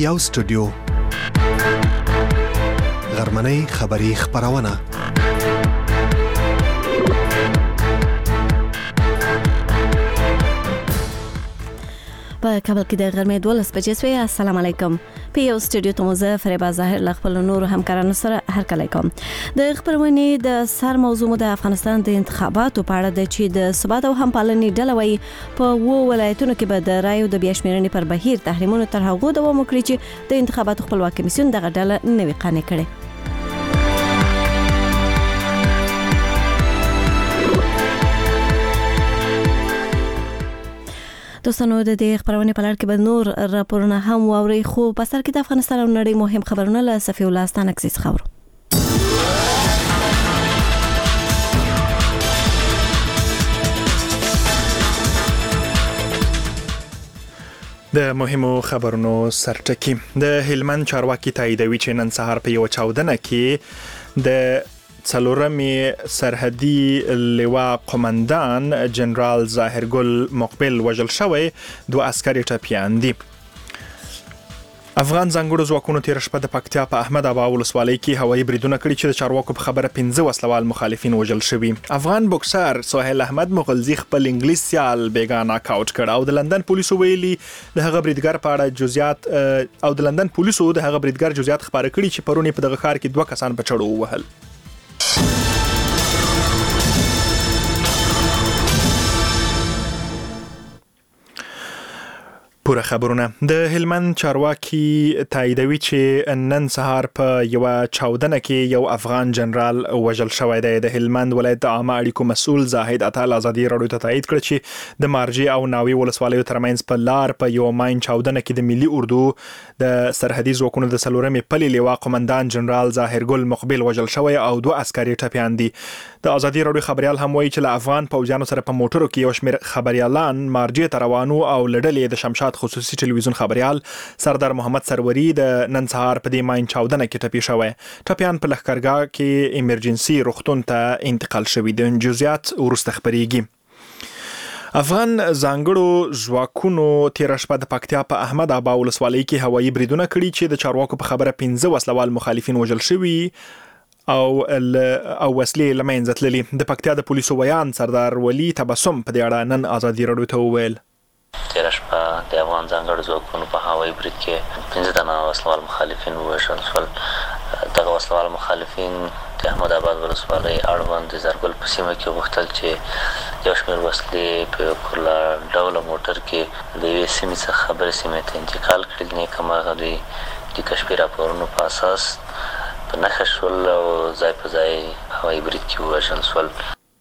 یو سټوډیو غرمنۍ خبری خبرونه په کابل کې د غرمې 12 بجې شوې. السلام علیکم. په یو سټوډیو ته مو زه فریبا ظاهر له خپل نور همکارانو سره هرکلی کوم. د خبرونې د سر موضوع د افغانستان د انتخاباتو په اړه د چې د ثبات او همپالنې ډله وایي په وو ولایتونو کې به د رایو د بیاشمېرنې پر بهیر تحریمونو تر هغو دوام وکړي چې د انتخاباتو خپلواک کمیسیون دغه ډله نوي قانع کړي. دوستانو د دې خبرونه په لړ کې به نور راپورونه هم واوري، خو په سر کې د افغانستان او نړۍ مهم خبرونه له صفي الله ستانکسي خبرو. د مهمو خبرونو سرټکی د هلمند چارواکي تاییدوي چې نن سهار په یو چاودنه کې د څلورمې سرحدي لوا قومندان جنرال ظاهرګل مقبل وژل شوی، دوه عسکر ټپیان دي. افغان ځانګړو ځواکونو تیر شپه د پکتیا په احمد ابا ولسوالۍ کې هوایي بریدونه کړي چې د چارواکو په خبره 15 وسلوال مخالفین وژل شوي. افغان بوکسر سهیل احمد مغلزي خپل انګلیس سیال بیګا ناک آوټ کړ او د لندن پولیسو ویلي د هغه بریدګر په اړه جزئیات او د لندن پولیسو د هغه بریدګر جزئیات خبره کړي چې پرونی په دغه ښار کې 2 کسان په چړو وهل. پوره خبرونه د هلمند چارواکي تاییدوي چې نن سهار په یو چاودنه کې یو افغان جنرال وژل شوی دی. د هلمند ولایت د عامه اړیکو مسؤل زاهد عطال ازادي راډیو ته تایید کړ چې د مارجې او ناوی ولسوالیو ترمنځ په لار په یو ماین چاودنه کې د ملي اردو د سرحدي ځواکونو د څلورمې پلې لوا قومندان جنرال ظاهرګل مقبل وژل شوی او 2 عسکري ټپیان دي. د ازادي راډیو خبريال هم وایي چې له افغان پوځیانو سره په موټرو کې یو شمېر خبريالان مارجې ته روانو او لړلې د شمشاد خصوصي ټلویزیون خبريال سردار محمد سروري د نن سهار په دې ماین چاودنه کې ټپي شوی. ټپیان په لښکرګاه کې ایمرجنسي روغتون ته انتقال شوي دي. جزئیات ورسته خبريږي. افغان ځانګړو ځواکونو تیر شپه د پکتیا په احمد ابا ولسوالۍ کې هوایي بریدونه کړي چې د چارواکو په خبره 15 وسلوال مخالفین وژل شوي او وسلې لمنځه تللي. د پکتیا د پولیسو ویان سردار ولی تبسم په دې اړه نن ازادي راډیو ته وویل. تیر شپه د افغان ځانګړو ځواکونو په هوایي برید کې 15 تنه وسلوال مخالفین ووژل شول. دغه وسلوال مخالفین د احمد آباد ولسوالۍ اړوند د زرګل په سیمه کې غوښتل چې یو شمېر وسلې په کله ډوله موټر کې د یوې سیمې څخه بلې سیمې ته انتقال کړي. نیک هماغه دوی د کشفي راپورونو په اساس په نښه شول او ځای په ځای هوایي برید کې ووژل شول.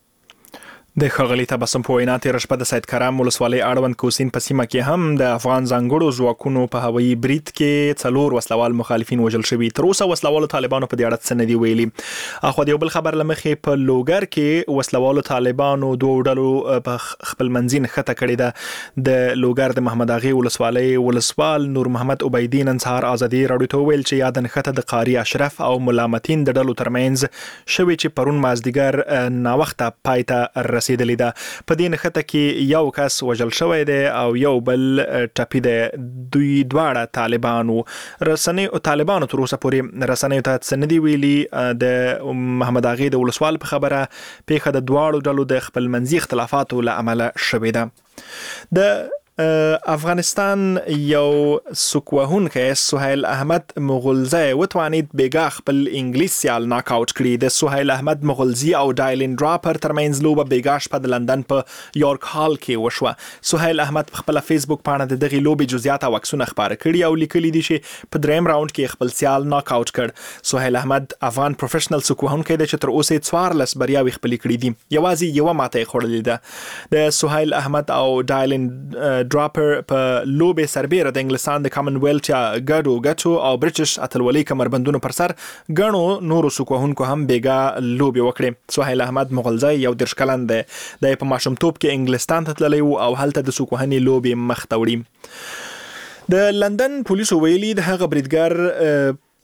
د ښاغلي تبسم په وینا تیر شپه د سید کرم ولسوالۍ اړوند کوسین په سیمه کې هم د افغان ځانګړو ځواکونو په هوایي برید کې 4 وسلوال مخالفین وژل شوي. تر اوسه وسلوالو طالبانو په دې اړه څه نه دي ویلي. اخو د یو بل خبر لمخې په لوګر کې وسلوالو طالبانو 2 ډلو په خپل منځین خطه کړې ده. د لوګر د محمد اغي ولسوالۍ ولسوال نور محمد عبیدی نن سهار ازادي راډیو ته ویل چې یاد نخته د قاری اشرف او ملامتین د ډلو ترمنځ شوي چې پرون مازدیګر نا وخته پایته رسیدلی ده. په دې نخته کې یو کس وژل شوی دی او یو بل ټپي دی. دوی دواړه طالبانو تر اوسه پورې رسنیو ته څه نه دي ویلي. د محمد اغي د ولسوال په خبره پیښه د دواړو ډلو د خپل منځي اختلافاتو له امله شوې ده. د افغانستان یو سوکوهونکی سهیل احمد مغلزي وتوانید بیګا خپل انګلیس سیال ناک آوټ کړي. د سهیل احمد مغلزي او ډایلن ډراپر ترمنځ لوبه بیګا شپه د لندن په یورک هال کې وشوه. سهیل احمد په خپل فیسبوک پاڼه د دغه لوبې جزئیات او عکسونه خبره کړي او لیکلي دي چې په دریم راوند کې خپل سیال ناک آوټ کړ. سهیل احمد افغان پروفیشنل سوکوهونکی دی چې تر اوسه 14 بریاوي خپل کړي دي. یوازې یو ماته خورلې ده. د سهیل احمد او ډایلن ډراپر په لوبې سربېره د انګلستان د کامن ویلث یا ګټو او برټش اتلولۍ کمربندونو پر سر غنو نورو سوکوهونکو هم بیګا لوبې وکړې. سهیل احمد مغلزي یو 10 کلن دی. د په ماشومتوب کې انګلستان ته تللی او هلته د سوکوهنې لوبې مخ ته وړي. د لندن پولیسو ویلي د هغه بریدګر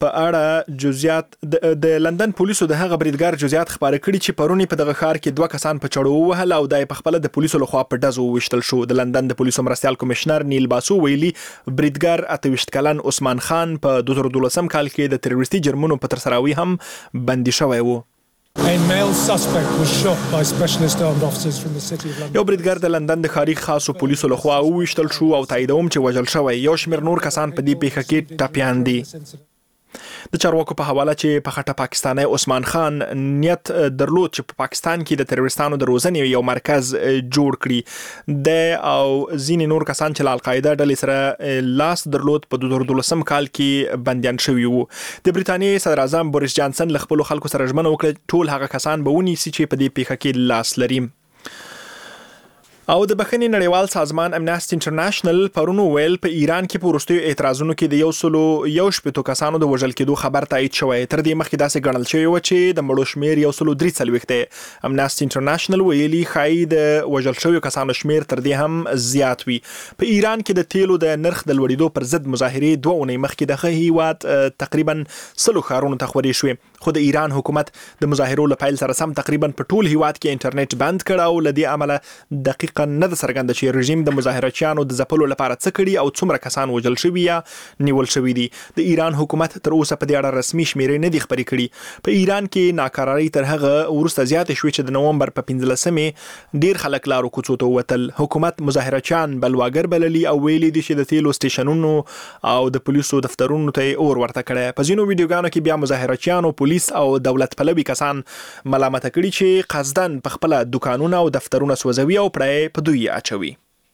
په اړه جزئیات د لندن پولیسو د هغه بریدګر جزئیات خبره کړي چې پرونی په دغه ښار کې 2 کسان په چړو وهل او دای په خپل د پولیسو لخوا په ډزو وشتل شو. د لندن د پولیسو مرستيال کمشنر نیل باسو ویلي بریدګر 28 کلن عثمان خان په 2012 کال کې د تروریستي جرمونو په ترسراوي هم بندي شوی و. A male suspect was shot by specialist armed officers from the city of London. یو بریدګر د لندن د ښاري خاصو پولیسو لخوا وویشتل شو او تاییدوم چې وژل شوی. یو شمېر نور کسان په دې پیښه کې ټپیان دي. د چارواکو په حواله چې په خټه پاکستاني عثمان خان نیت درلود چې په پاکستان کې د تروریستانو د روزنې یو مرکز جوړ کړي. د او ځینې نور کسان چې القاعده ډلې سره لاس درلود په 2012 کال کې بندیان شوي وو. د بریتانیې صدر اعظم بوریس جانسن له خپل خلکو سره ژمنه وکړه ټول هغه کسان به ونیسي چې په دې پیښه کې لاس لري. او د بخښنې نړیوال سازمان امنیستي انټرنیشنل پرونو ویل په ایران کې په وروستیو اعتراضونو کې د 111 کسانو د وژل کېدو خبر تایید شوی. تر دې مخکې داسې ګڼل شوی و چې د مړو شمیر 143 دی. امنیستي انټرنیشنل ویلي ښایي د وژل شویو کسانو شمیر تر دې هم زیات وي. په ایران کې د تیلو د نرخ د لوړېدو پر ضد مظاهرې 2 اونۍ مخکې د هیواد تقریبا 100 ښارونو ته خورې شوې. خو د ایران حکومت د مظاهرو له پیل سره سم تقریبا په ټول هیواد کې انټرنیټ بند کړ او له دې عمله دقیقاً نه د څرګنده چې رژیم د مظاهرچیانو د ځپلو لپاره څه کړي او څومره کسان وژل شوي یا نیول شوي دي. د ایران حکومت تر اوسه په دې اړه رسمي شمیرې نه دي خبرې کړي. په ایران کې ناکراری تر هغه وروسته زیاتې شوې چې د نومبر په 15مې ډیر خلک لارو کوڅو ته ووتل. حکومت مظاهرچیان بلواګر بللي او ویلي دي چې د تیلو سټیشنونو او د پولیسو دفترونو ته اور ورته کړي. په ځینو ویډیوګانو کې بیا مظاهرچیانو پولیس او دولت پلوي کسان ملامت کړي چې قصدن په خپل دکانونه او دفترونه سوځوي او پرې په دوی اچوي.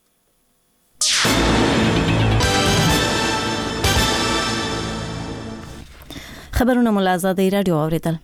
خبرونه مو له آزادۍ راډیو اوریدل.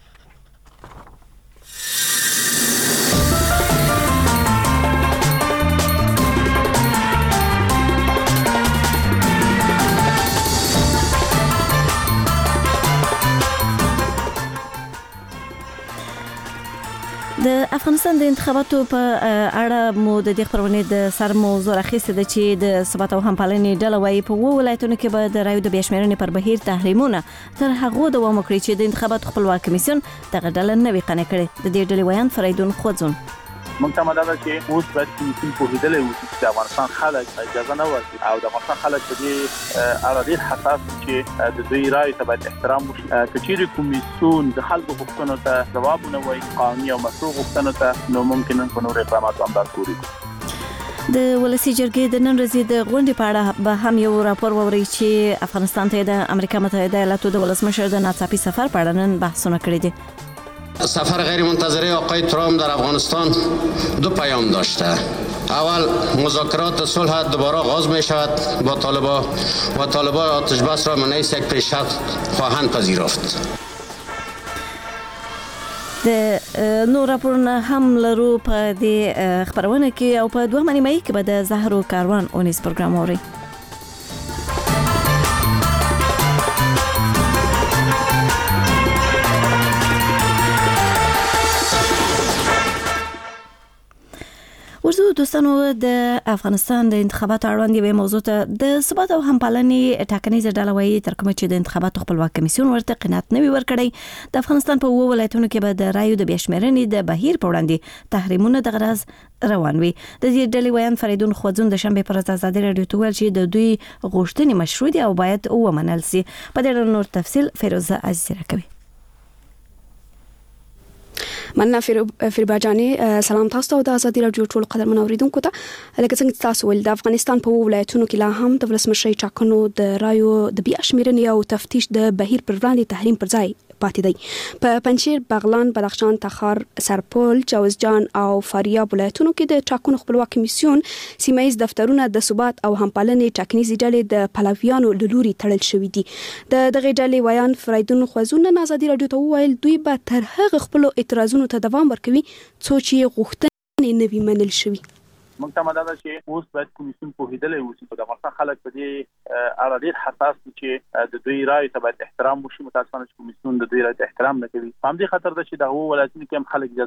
د افغانستان د انتخاباتو په اړه مو د دې خبرونې د سر موضوع راخیسته ده چې د ثبات او همپالنې ډله وايي په ولایتونو کې به د رایو د بیاشمېرنې پر بهیر تحریمونه تر هغه دوام وکړي چې د انتخاباتو خپلواک کمیسیون دغه ډله نه وي قانع کړې. د دې ډلې ویان فریدون خوځون موږ ته مدار چې اوس باید کمیسیون پوهیدلی وي چې د افغانستان خلک اجازه نه ورکړي او د افغانستان خلک په دې اړه ډېر حساس دي چې د دوی رایې ته باید احترام وشي. که چیرې کمیسیون د خلکو غوښتنو ته ځواب ونه وایي قانوني او مشروع غوښتنو ته نو ممکن په نورو اقداماتو هم دستوري کړي. د ولسی جرګې د نن ورځې د غونډې په اړه به هم یو راپور ووري چې افغانستان ته د امریکا متحده ایالاتو د ولسمشر د ناڅاپي سفر په اړه نن بحثونه کړي دي. سفر غیر منتظره آقای ترامپ در افغانستان 2 پیام داشته. اول مذاکرات صلح دوباره آغاز می شود با طالبان و طالبان آتش بس را من حیث یک پیشرفت خواهند پذیرفت. د نور راپورونه هم لرو په دې خبرونه کې او په 2 نیمه کې به د زهرو کاروان اونیز پروګرام اوري. ورزو دوستانو د افغانستان د انتخاباتو اړوند یوه موضوع ته د ثبات او همپالنې ټاکنیزه ډله وایي تر کومه چې د انتخاباتو خپلواک کمیسیون ورته قناعت نه وي ورکړی د افغانستان په 2 ولایتونو کې به د رایو د بیاشمېرنې د بهیر په وړاندې تحریمونه د غرض روان وي. د دې ډلې ویان فریدون خوځون د شنبه پر ورځ آزادي راډیو ته ویل چې د دوی غوښتنې مشروع دي او باید ومنل شي. په دې اړه نور تفصیل فیروزه عزیزی راکوي. مننه فریبا جانې. سلام تاسو ته د ازادي راډیو ټول قدرمن اوریدونکو ته. لکه څنګه تاسو ول د افغانستان په ولایتونو کې لا هم د ولسمشر ټاکنو د رایو د بیاشمېرنې او تفتیش د بهیر پر وړاندې تحریم پر ځای پاتې دی. په پنجشیر، بغلان، بدخشان، تخار، سرپل، جوزجان او فاریاب ولایتونو کې د ټاکنو خپلواک کمیسیون سیمایي دفترونه د ثبات او همپالنې ټاکنیزې ډلې د پلویانو له لوري تړل شوي دي. د دغه ډلې ویان فریدون خوځون نن ازادي راډیو ته وویل دوی به تر هغه خپل اعتراضونو ته دوام ورکوي څو چې غوښتنې نه وي منل شوي. موږ ته مدار چې اوس باید کمیسیون پوهیدلی وي چې د افغانستان خلک په دې اړه ډېر حساس دي چې د دوی رایې ته باید احترام وشي. متاسفانه چې کمیسیون د دوی رایې ته احترام نه کوي. په همدې خاطر ده چې د هغو ولایتونو کې هم خلک اجازه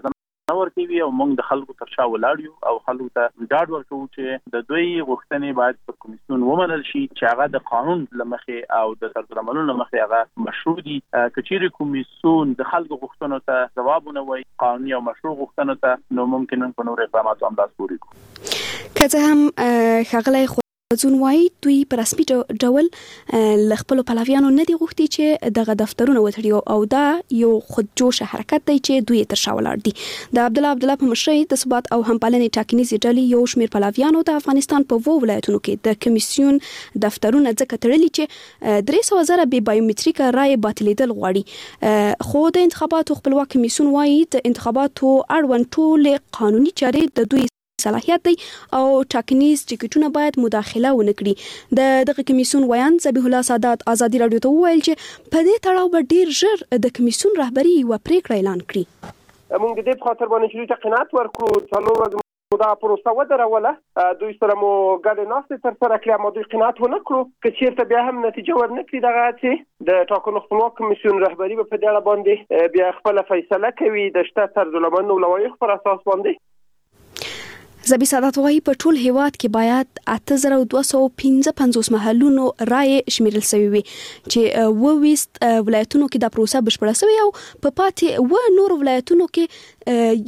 نور کوي او موږ د خلکو تر شا ولاړ یو او خلکو ته ډاډ ورکوو چې د دوی غوښتنې باید په کمیسیون ومنل شي چې هغه د قانون لمخې او د سرغړونو لمخې هغه مشروع دي. کچېرې کمیسیون د خلکو غوښتنو ته ځواب نه وایي قانوني او مشروع غوښتنو ته نو ممکن په نور اقداماتو هم لاس پورې کړو. که څه هم ښاغلی ځون وایي دوی په رسمي ډول له خپلو پلویانو نه دي غوښتي چې دغه دفترونه وتړي او دا یو خودجوشه حرکت دی چې دوی تر شا ولاړ دي. د عبدالله په مشرۍ د ثبات او همپالنې ټاکنیزې ډلې یو شمېر پلویانو د افغانستان په 2 ولایتونو کې د کمیسیون دفترونه ځکه تړلي چې 300,000 بې بایومتریکه رایې باطلېدل غواړي. خو د انتخاباتو خپلواک کمیسیون وایي د انتخاباتو اړوند ټولې قانوني چارې د دوی صلاحیت دی او ټاکنیز ټیکټونه باید مداخله ونه کړي. دغه کمیسیون ویان ذبیح الله سادات ازادي رادیو ته وویل چې په دې تړاو به ډیر ژر د کمیسیون رهبری یوه پریکړه اعلان کړي. موږ د دې په خاطر باندې چې دوی ته قناعت ورکړو څلور ورځې دا پروسه ودروله دوی سره مو ګډې ناستې ترسره کړې اما دوی قناعت ونه کړو که چېرته بیا هم نتیجه ورنه کړي دغه هڅې د ټاکنو خپلواک کمیسیون رهبري به په دې اړه باندې بیا خپله فیصله کوي د شته طرزالعملونو لوایحو پر اساس باندې. ذبیح سادات وایي په ټول هیواد کې باید 8255 محلونو رایې شمیرل شوی وي چې 20 ولایتونو کې دا پروسه بشپړه شوې او په پاتې نور ولایتونو کې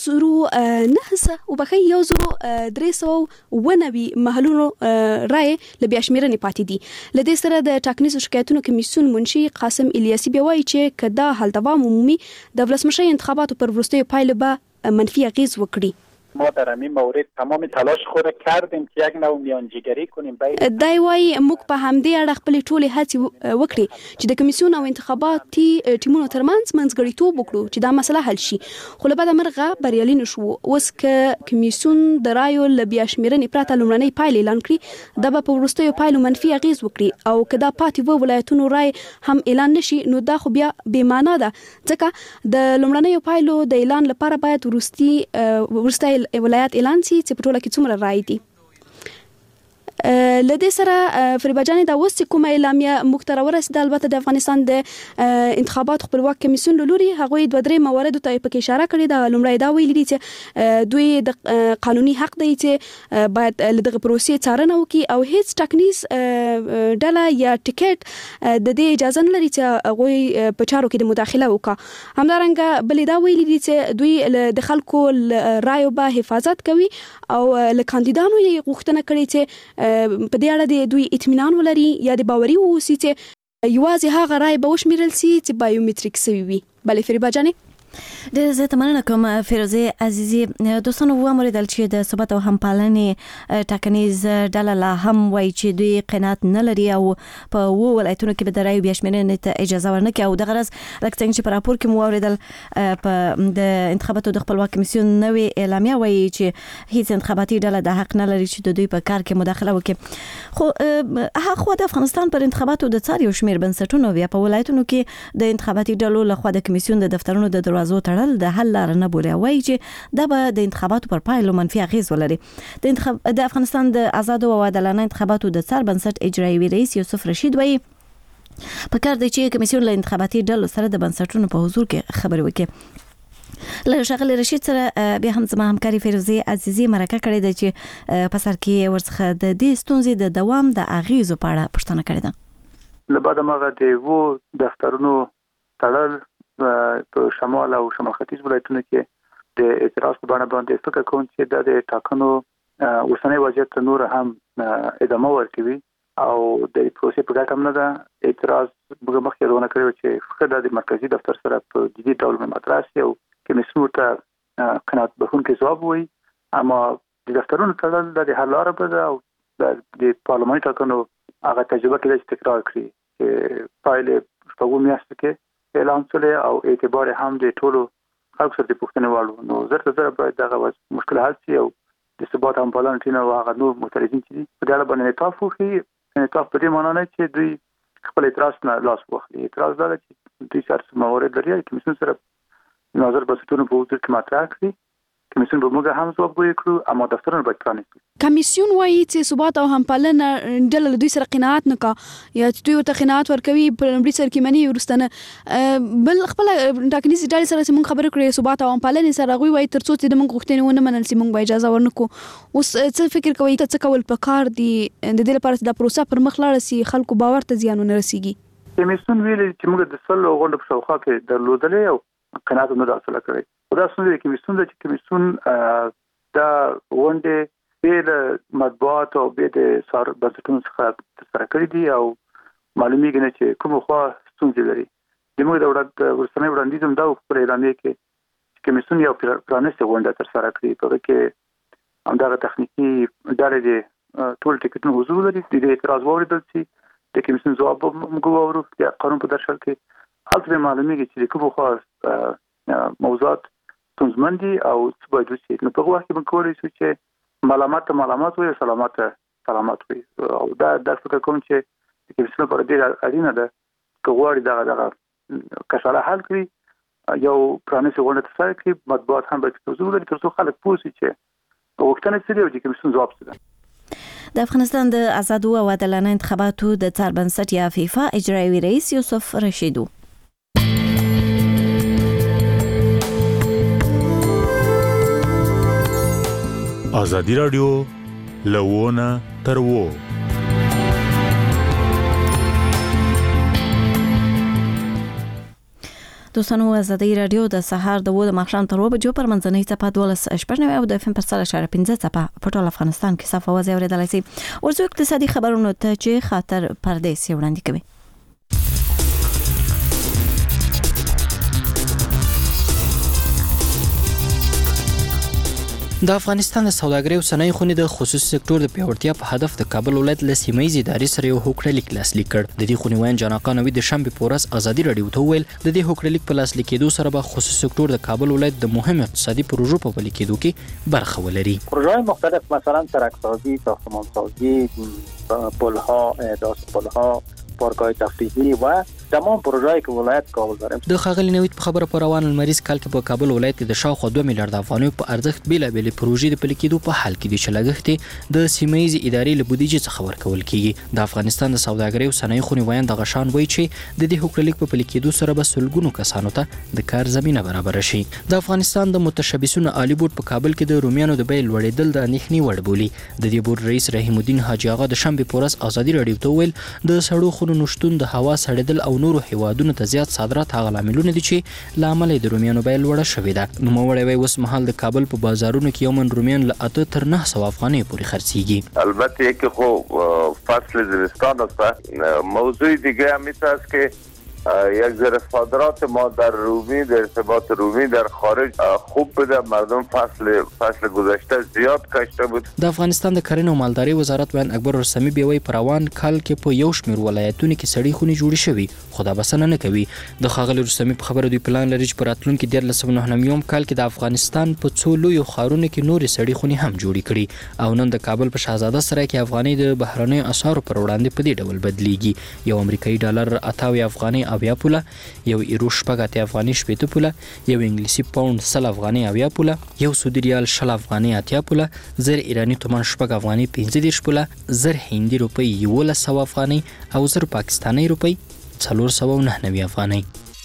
1390 محلونو رایې لبیا شمیرنې پاتې دي. لدې سره د ټاکنیزو شکایتونو کمیسیون منشي قاسم الیاسی بیا وایي چې کدا حل دوام عمومي د ولسمشر انتخاباتو پر وروستیو پایلو به منفي اغیز وکړي. ما در همین مورد تمام تلاش خود کردیم که یک نوع میانجیگری کنیم. دای وای موږ په همدې اړه خپل ټولې هڅې وکړي چې د کمیسیون او انتخاباتي ټیمونو ترمنځ منځګړیتوب وکړو چې دا مسله حل شي. خو له بده مرغه بریالي نشو. اوس که کمیسیون د رایو لبیا شمیرنې پرته لومړنۍ پایلې اعلان کړي دا به په وروستیو پایلو منفي اغیز وکړي او که دا پاتې ولایتونو رای هم اعلان نشي نو دا خو بیا بې معنا ده ځکه د لومړنیو پایلو د اعلان لپاره باید وروستي ولایت اعلان سي چې په ټوله کې څومره رایې دي. لدې سره فریبا جانې دا اوس کومه اعلامیه موږ ته راورسېده البته د افغانستان د انتخابات خپلواک کمیسیون له لوري هغوی 2-3 مواردو ته پکې اشاره کړې ده. لومړی دا ویلي دي چې دوی د قانوني حق دی چې باید له دغه پروسې څارنه وکړي او هیڅ ټاکنیز ډله یا ټیکټ د دې اجازه نه لري چې هغوی په چارو کې د مداخله وکړي. همدارنګه بلې دا ویلي دي چې دوی د خلکو رایو به حفاظت کوي او له کاندیدانو یې غوښتنه کړې چې په دې اړه دوی اطمینان ولري یا د باوري اوسي چې یوازې هغه رای به وشمیرل سي چې بایومتریک شوی وي. بلې فریبا جانې ډېر زیاته مننه کوم فیروزه عزیزي. دوستانو وموریدل چې د ثبات او همپالنې ټاکنیز ډله لا هم وایي چې دوی قناعت نه لري او په ولایتونو کې به د رایو بیا شمیرنې ته اجازه ورنکړي او دغه غرض لکه څنګه چې په راپور کې مو اوریدل په د انتخاباتو د خپلواک کمیسیون نوې اعلامیه وایي چې هیڅ انتخاباتي ډله د حق نه لري چې د دوی په کار کې مداخله وکړي. خو هغه د افغانستان پر انتخاباتو د څار یو شمېر بنسټونو بیا په ولایتونو کې د انتخاباتي ډلو لخوا د کمیسیون د دفترونو د دروازو تړل د حل لار نه بولي. وایي چې دا به د انتخاباتو پر پایلو منفي اغیز ولري. د افغانستان د آزادو او عادلانه انتخاباتو د څار بنسټ اجرایي رئیس یوسف رشید وایي په کار دی چې کمیسیون له انتخاباتي ډلو سره د بنسټونو په حضور کې خبرې وکړي. له ښاغلي رشید سره بیا هم زما همکاري فیروزه عزیزي مرکه کړې ده چې په سر کې ورڅخه د دې ستونزې د دوام د اغیزو په اړه پوښتنه کړې ده. له بعد ماغه د دفترونو تړل په شمال او شمال ختیځ ولایتونو کې د اعتراض په بڼه باندې فکر کوم چې د ټاکنو اوسنۍ وضعیت نور هم ادامه ورکوي او د پروسې په ګټه هم نه ده. اعتراض موږ مخکې یادونه کړې چې فقط د مرکزی دفتر سره په جدي ډول مطرح شي او کمیسیون ته قناعت بخښونکی ځواب وایي اما د دفترونو تړل د حل لاره به ده او د پارلماني ټاکنو هغه تجربه کېدای شي تکرار کړي چې پایلې شپږو میاشتو کې اعلان شوی او اعتبار هم د ټولو خلکو سره د پوښتنې وړ نو زر باید دغه مشکل حل شي او د ثبات همپالنې ټیم او هغه نور معترضین چې په دې اړه باندې انعطاف وکړي. انعطاف په دې معنی نه چې دوی خپل اعتراض نه لاس واخلي. اعتراض دا چې دوی سره موارد لري کمیسیون سره نظر بسټونو په حضور کې مطرح کړي کمیسیون به موږ هم ځواب وکړو اما دفترونه باید پرانیستي. کمیسیون وایي چې ثبات او همپالنه ډله له دوی سره قناعت نه کا یا دوی ورته قناعت ورکوي په لومړي سر کې مني ورستنه بل خپل ټاکنیز ډلې سره چې موږ خبرې کړې ثبات او همپالنې سره غوي وایي ترڅو چې د موږ غوښتنې ونه منل سي موږ به اجازه ورنکو. اوس څه فکر کوي څه کول پکار دي د دې لپاره چې د پروسه پر مخ لاړ سي خلکو باور ته زیان ونه رسیږي؟ کمیسیون ویلي چې موږ د سل غونډو په شاوخوا کې درلودلې او قناعت نه حاصله کړې. دا څنګه کمیسیون د کمیسیون دا غونډې به مطبوعات او به د سر بنسټونو څخه تر کړې دي او معلومیږي چې کوم خوا ستونزې لري. موږ د ورسنۍ وړاندیز هم دا پر اعلامیه کې کمیسیون یو پرانیستې غونډه تر سره کړې په کې همدغه تخنیکی ډلې د ټول ټیکټونو حضور لري. د اعتراض واوریدل چې د کمیسیون ځواب موږ واورو د قانون په درشل کې هلته معلومیږي چې کوم خوا موضوعات ستونزمن دي او څه باید وشي. نو په وخت کې موږ کولی شو چې ملامت وي سلامت وي او دا فکر کوم چې د کمیسیون پر دې اړینه ده چې غواړي دغه کشاله حل کړي یو پرانیستې غونډه ترسره کړي مطبوعات هم باید حضور ولري ترڅو خلک پوه شي چې غوښتنې څه دي او د کمیسیون ځواب څه ده. د افغانستان د آزادو او عادلانه انتخاباتو د څار بنسټ یا فیفا اجرایي رئیس یوسف رشیدو ازادي رادیو لوونه تر وو. دوستانو ازادي رادیو د سهار د وو د ماخشام تر 2 بجو پر منځنۍ صفه 12 او د FM پر 3.15 صفه په ټول افغانستان کې صفه وځي اوریدلای شي. ورته اقتصادي خبرونه ته چې خاطر پردیس وړاندې کوي. د افغانستان د سوداګرۍ او صنایع خونې د خصوصي سکتور د پیاوړتیا په هدف د کابل ولایت له سیمه‌یزې ادارې سره یو هوکړلیک لاسلیک کړ. د دې خونې وایي جان آقا نوید د شنبې په ورځ ازادي رادیو ته وویل د دې هوکړلیک په لاسلیک کېدو سره به خصوصي سکتور د کابل ولایت د مهم اقتصادي پروژو په پلي کېدو کې برخه ولري. پروژه‌های مختلف مثلا سرک‌سازی، ساختمانسازی، پل‌ها، احداث پل‌ها، پارک‌های تفریحی و تمام پروژه‌ای که ولایت کابل داره. د خاغلی نوید په خبره پر روان المریض کال کې په کابل ولایت کې د شاوخوا 2 میلیارډ افغانیو په ارزښت بیلابېلې پروژې د پلي کېدو په حال کې دي چې لګښت د سیمه‌یزې ادارې له بودیجې څخه ورکول کیږي. د افغانستان د سوداګرۍ او صنایع خونې وایي د غشان وایي چې د دې هوکړلیک په پلي کېدو سره به سلګونو کسانو ته د کار زمينه برابر شي. د افغانستان د متشبثینو عالی بورډ په کابل کې د رومیانو د بیې لوړېدل د اندېښنې وړ بولي. د دې بورډ رئیس رحیم الدین حاجی آغا د شنبې په ورځ ازادي رادیو ته وویل د سړو خونو نشتون د هوا سړېدل او نورو هیوادونو ته زیات صادرات هغه لاملونه دي چې لامل د رومیانو بیه لوړه شوې ده. نوموړی وایي اوس مهال د کابل په بازارونو کې یو من رومیان له 8 تر 900 افغانۍ پورې خرڅیږي. البته یکی خب فصل زمستان است. موضوع دیگه هم است که یک ذره صادرات ما در رومی در ارتباط رومی در خارج خوب بوده. مردم فصل گذشته زیاد کاشته بود. د افغانستان د کرنې او مالدارۍ وزارت وایي اکبر رستمی بیوي پروان کال کې په یو شمېر ولایتونو کې سړې خونې جوړې شوي خو دا بسنه نه کوي. د خاغلی رستمی په خبره دوی پلان لري چې په راتلونکي 1999 کال کې د افغانستان په څو لویو ښارونو کې نورې سړې خونې هم جوړې کړي او نن د کابل په شاهزاده سرای کې افغانۍ د بهرنیو اسعارو پر وړاندې په دې ډول بدلیږي. یو امریکایي ډالر 88 افغانۍ 80 پوله، یو ایرو شپږ اتیا افغانۍ 80 پوله، یو انګلیسي پاوند 100 افغانۍ 80 پوله، یو سعودي ریال 60 افغانۍ 80 پوله، زر ایرانی تومان شپږ افغانۍ 15 پوله، زر هندي روپۍ 1100 افغانۍ او زر پاکستاني روپۍ 499 افغانۍ.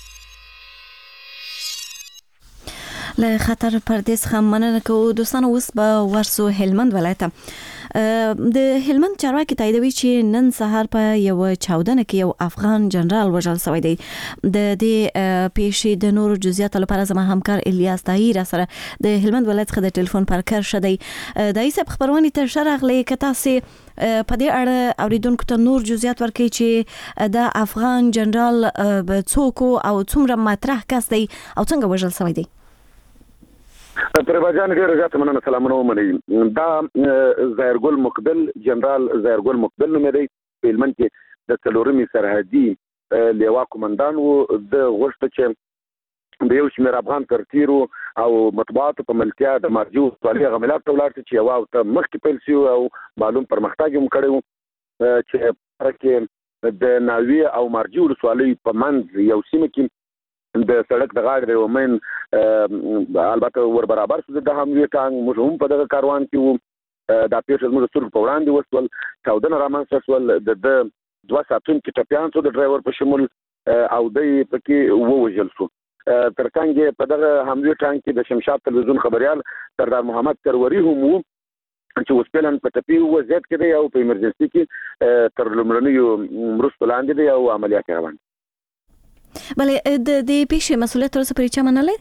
له خطر پردیس هم مننه کوو. دوستانو اوس به ورسو هلمند ولایت د هلمند چارواکي تاییدوي چې نن سهار په یو چاودنه کې یو افغان جنرال وژل شوی دی. د دې پیښې د نورو جزئیاتو لپاره زما همکار الیاس طاهر سره د هلمند ولایت څخه د ټلیفون پر کار شدی. د ایسب خبرونه تر شرغلې کته سي په دې اړه اوریدونکو ته نور جزئیات ورکړي چې د افغان جنرال څوک او څومره مطرح کس دی او څنګه وژل شوی دی. پرباجان ډیر زیات مننه سلامونه ومني. دا ظاهرګل مقبل جنرال ظاهرګل مقبل نوم دی. په هلمند کې د څلورمې سرحدي لیوا قومندان وو. د غوښته چې د یو شمېر افغان ترتیرو او مطبوعاتو په ملتیا د مرجو ولسوالۍ غملات ته ولاړ چې یو ته مخکې پیل شي او معلوم پرمختګ هم کړی و چې پرکې د ناوی او مرجو ولسوالۍ په منځ یو سیمه کې د سړک د غاړې د ومن البته ور برابر شو د هم یو ټانګ موږ هم په دغه کاروان کې وو دا پیښه موږ سره په وړاندې وسول چاودنه رامنځته شول د 2 ساعتونو کې ټپيان شو د ډرایور په شمول او د پکې ووجل شو ترڅنګ په دغه حمله ټانګ کې د شمشاد تلویزیون خبريال سردار محمد تروری هم وو چې وسپلن په ټپي وضعیت کې دی او په ایمرجنسي کې تر لومړنیو مرستو لاندې دی او عملیات روان دي. بلې د دې پیښې مسؤلیت تر اوسه پورې چا منلی؟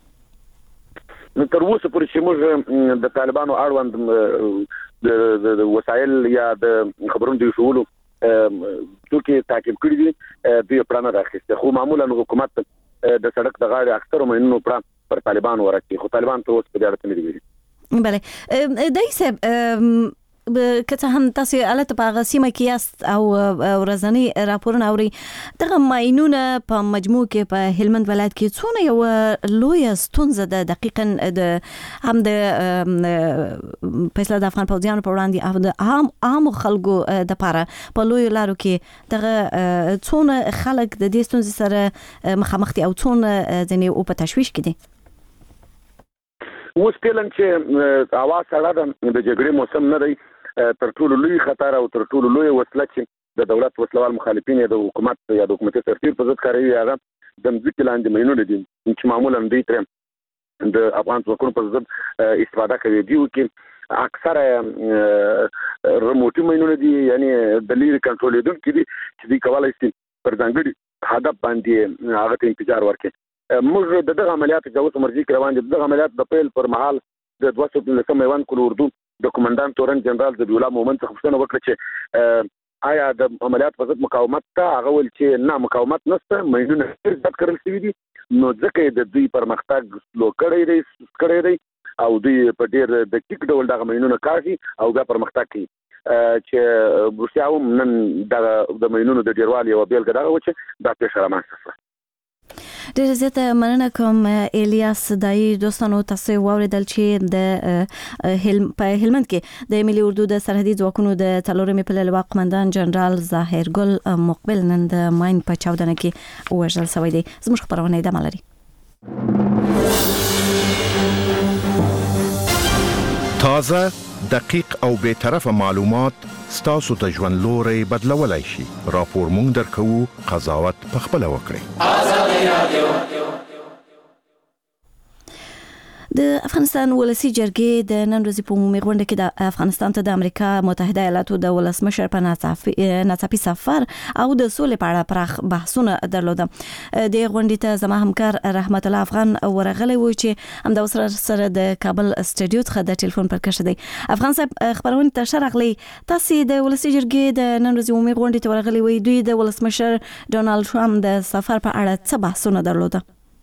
تر اوسه پورې چې موږ د طالبانو اړوند د وسایل یا د خبرونو د شولو څوک تعقیب کړی دي دوی پلان راخسته خو معمولا حکومت د سړک د غاړې اکثر مینو پر طالبان ورکړي خو طالبان ته اوس په اړه نه دي. بله دای صاحب که هم تاسو البته په غسیمه کې یاست او ورځنی راپورونه اوري دغه ماینونه په مجموع کې په هلمند ولایت کې څونه یو لوی ستونزه ده دقیقاً د هم د فیصله د افغان پوځیانو په وړاندې او د عام خلکو د پاره په لوی لارو کې دغه څونه خلک د دې ستونزې سره مخامخ دي او څونه ځنې او په تشویش کې دي. اوس کلن چې اواز سره د جګړې موسم نه دی تر ټولو لوی خطر او تر ټولو لوی وسله چې د دولت وسلوال مخالفین یا د حکومت یا د حکومتي سرتیر په ضد کاروي هغه د ځکه لاندې مینونه دي چې معمولا دوی تر د افغان ځواکونو په ضد استفاده کوي دیو کې اکثره ریموټي مینونه دي یعنی د لیري کنټرول لیدونکو دي چې دوی کولای شي پر ځانګړي هدف باندې هغه ته انفجار ورکړي. موږ دغه عملیات چې اوس مرزي روان دي دغه عملیات د پیل پر مهال د 219 میوان کول اردو د کمانډان تورن جنرال ذبیح الله مومن څخه پوښتنه وکړه چې آیا د عملیات په ضد مقاومت ته هغه ول چې نه مقاومت نشته مینونه ضد کړل شوی دي نو ځکه د دوی پرمختګ سلو کړی دی او دوی په ډیر دقیق ډول دغه مینونه کاږي او بیا پرمختګ کوي چې روسیا هم نن د مینونو د ډیروالي او بیلګه دغه و چې دا پیښه رامنځته شوه. ډېر زیاته مننه کوم الیاس دای دوستانو تاسو واوریدل چې د هلمند کې د ملي اردو د سرحدي ځواکونو د څلورمې پلې لواء قومندان جنرال ظاهر ګل مقبل نن د ماین په چاودنه کې وژل شوی دی. زموږ خبرونه ادامه لري. تازه دقیق او به طرفه معلومات ستاسو ته ژوند لوري بدلولای شي. راپور مونږ درکو قضاوت پخپله وکړئ. آزادي رادیو د افغانستان ولسی جرګې د نن ورځې په عمومي غونډه کې د افغانستان ته د امریکا متحده ایالاتو د ولسمشر په ناڅاپي سفر او د سولې په اړه پراخ بحثونه درلوده. د غونډې ته زما همکار رحمت الله افغان ورغلی و چې همدا سره د کابل استودیو څخه د ټلیفون پر کښ دی. افغان صاحب خبرونه ته شرغلی تاسو د ولسی جرګې د نن ورځې عمومي غونډې ته ورغلی وي دوی د ولسمشر ډونالد ټرمپ د سفر په اړه څه بحثونه درلوده؟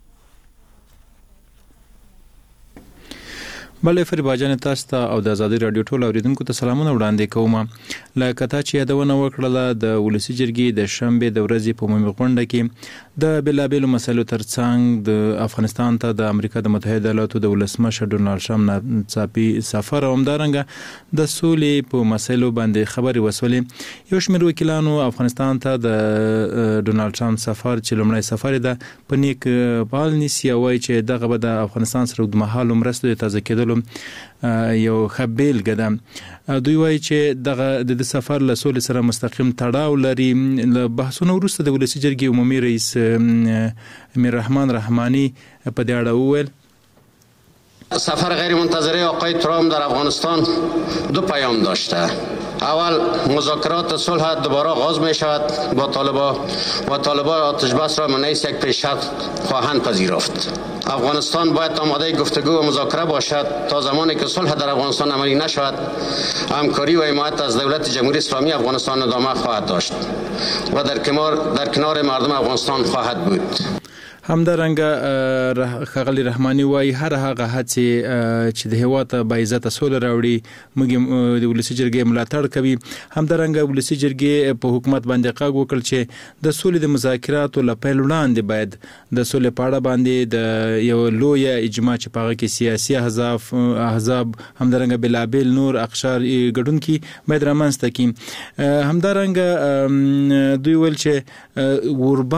بلې فریبا جان تاسو ته او د آزادي رادیو ټول اوریدونکو ته سلامونه وړاندې کوم. لکه تا چې یادونه وکړه د ولسی جرګې د شنبه د ورځې په عمومي غونډه کې د بلابل مسلو ترڅنګ د افغانستان ته د امریکا د متحده ایالاتو د ولسمشر ډونالد ټرمپ ناڅاپي سفر او همدارنګه د سولې په مسلو باندې خبري وسولې. یو شمېر وکیلانو افغانستان ته د ډونالد ټرمپ سفر چې لومړی سفر ده په نیک پال نیسی وای چې دغه به د افغانستان سره د مهالو مرستو تازه کېدل یو خبيل قدم. دوی وایي چې دغه د سفر له سولې سره مستقیم تړاو لري. له بحثونو وروسته د ولسی جرګې عمومي رئیس امیر رحمان رحمانی په دې اړه وویل سفر غیر منتظره آقای ترامپ در افغانستان دو پیام داشته. اول مذاکرات صلح دوباره آغاز می شود با طالبان آتش بس را منیس یک پیشرفت خواهند پذیرفت. افغانستان باید آماده گفتگو و مذاکره باشد. تا زمانی که صلح در افغانستان عملی نشود همکاری و حمایت از دولت جمهوری اسلامی افغانستان ادامه خواهد داشت و در کنار مردم افغانستان خواهد بود. همدارنګه خغلی رحمانی وای هر هغه هڅې چې د هیواد با عزت سول راوړي موږ د ولسی جرګې ملاتړ کوي. همدارنګه ولسی جرګې په حکومت باندې قاګ وکړ چې د سولې د مذاکراتو لپاره وړاندې باید د سولې په اړه باندې د یو لوی اجماع چې پاغه کې سیاسي احزاب همدارنګه بلابل نور اقشار ګډونکي باید رامنځته کړي. همدارنګه دوی ول چې وربان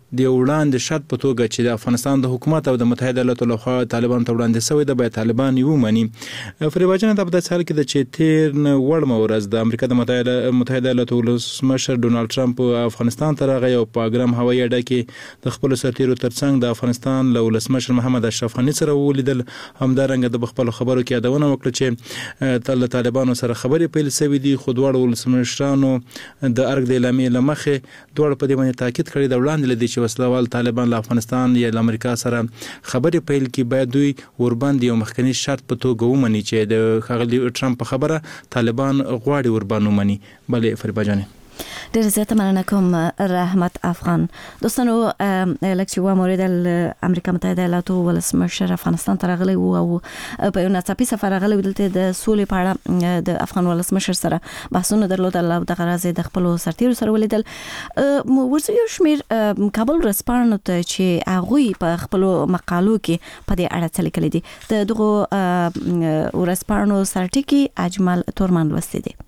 د وړاندې شرط په توګه چې د افغانستان د حکومت او د متحده ایالاتو لخوا طالبان ته وړاندې شوی د طالبان یو مني. فریبا جان د په حال کې د چې تیر وړ مورز د امریکا د متحده ایالاتو ولسمشر ډونالد ټرمپ افغانستان ته راغی او په ګرام هوایي اډه کې د خپل سرتیرو ترڅنګ د افغانستان له ولسمشر محمد اشرف غني سره ولیدل. همدارنګه د خپل خبرو کې یادونه وکړه چې طالبانو سره خبرې پیل شوې دي، خو دواړو ولسمشرانو د ارګ د اعلامیې لمخې دواړو په دې باندې تاکید کړی د وړاندې لدی چې وسلوال طالبان له افغانستان یا له امریکا سره خبرې پیل کړي باید دوی ورباندې یو مخکنی شرط په توګه ومني چې د ښاغلي ټرمپ په خبره طالبان غواړي ورباندې ومني. بلې فریبا جان ډېر زیاته مننه کوم رحمت افغان. دوستانو لکه چې مورد امریکا متحده ایالاتو ولسمشر افغانستان ته راغلی وو او په یو ناڅاپي سفر راغلی دلته د سولې په اړه د افغان ولسمشر سره بحثونه درلودل او د غرض د خپل سرتیرو سره ولیدل. ورته یو شمیر کابل ورځپاڼو ته چې هغوی په خپل مقالو کې په دې اړه څه لیکلي دي د دغه ورځپاڼو سرټکی اجمل تورمان لوستي دي.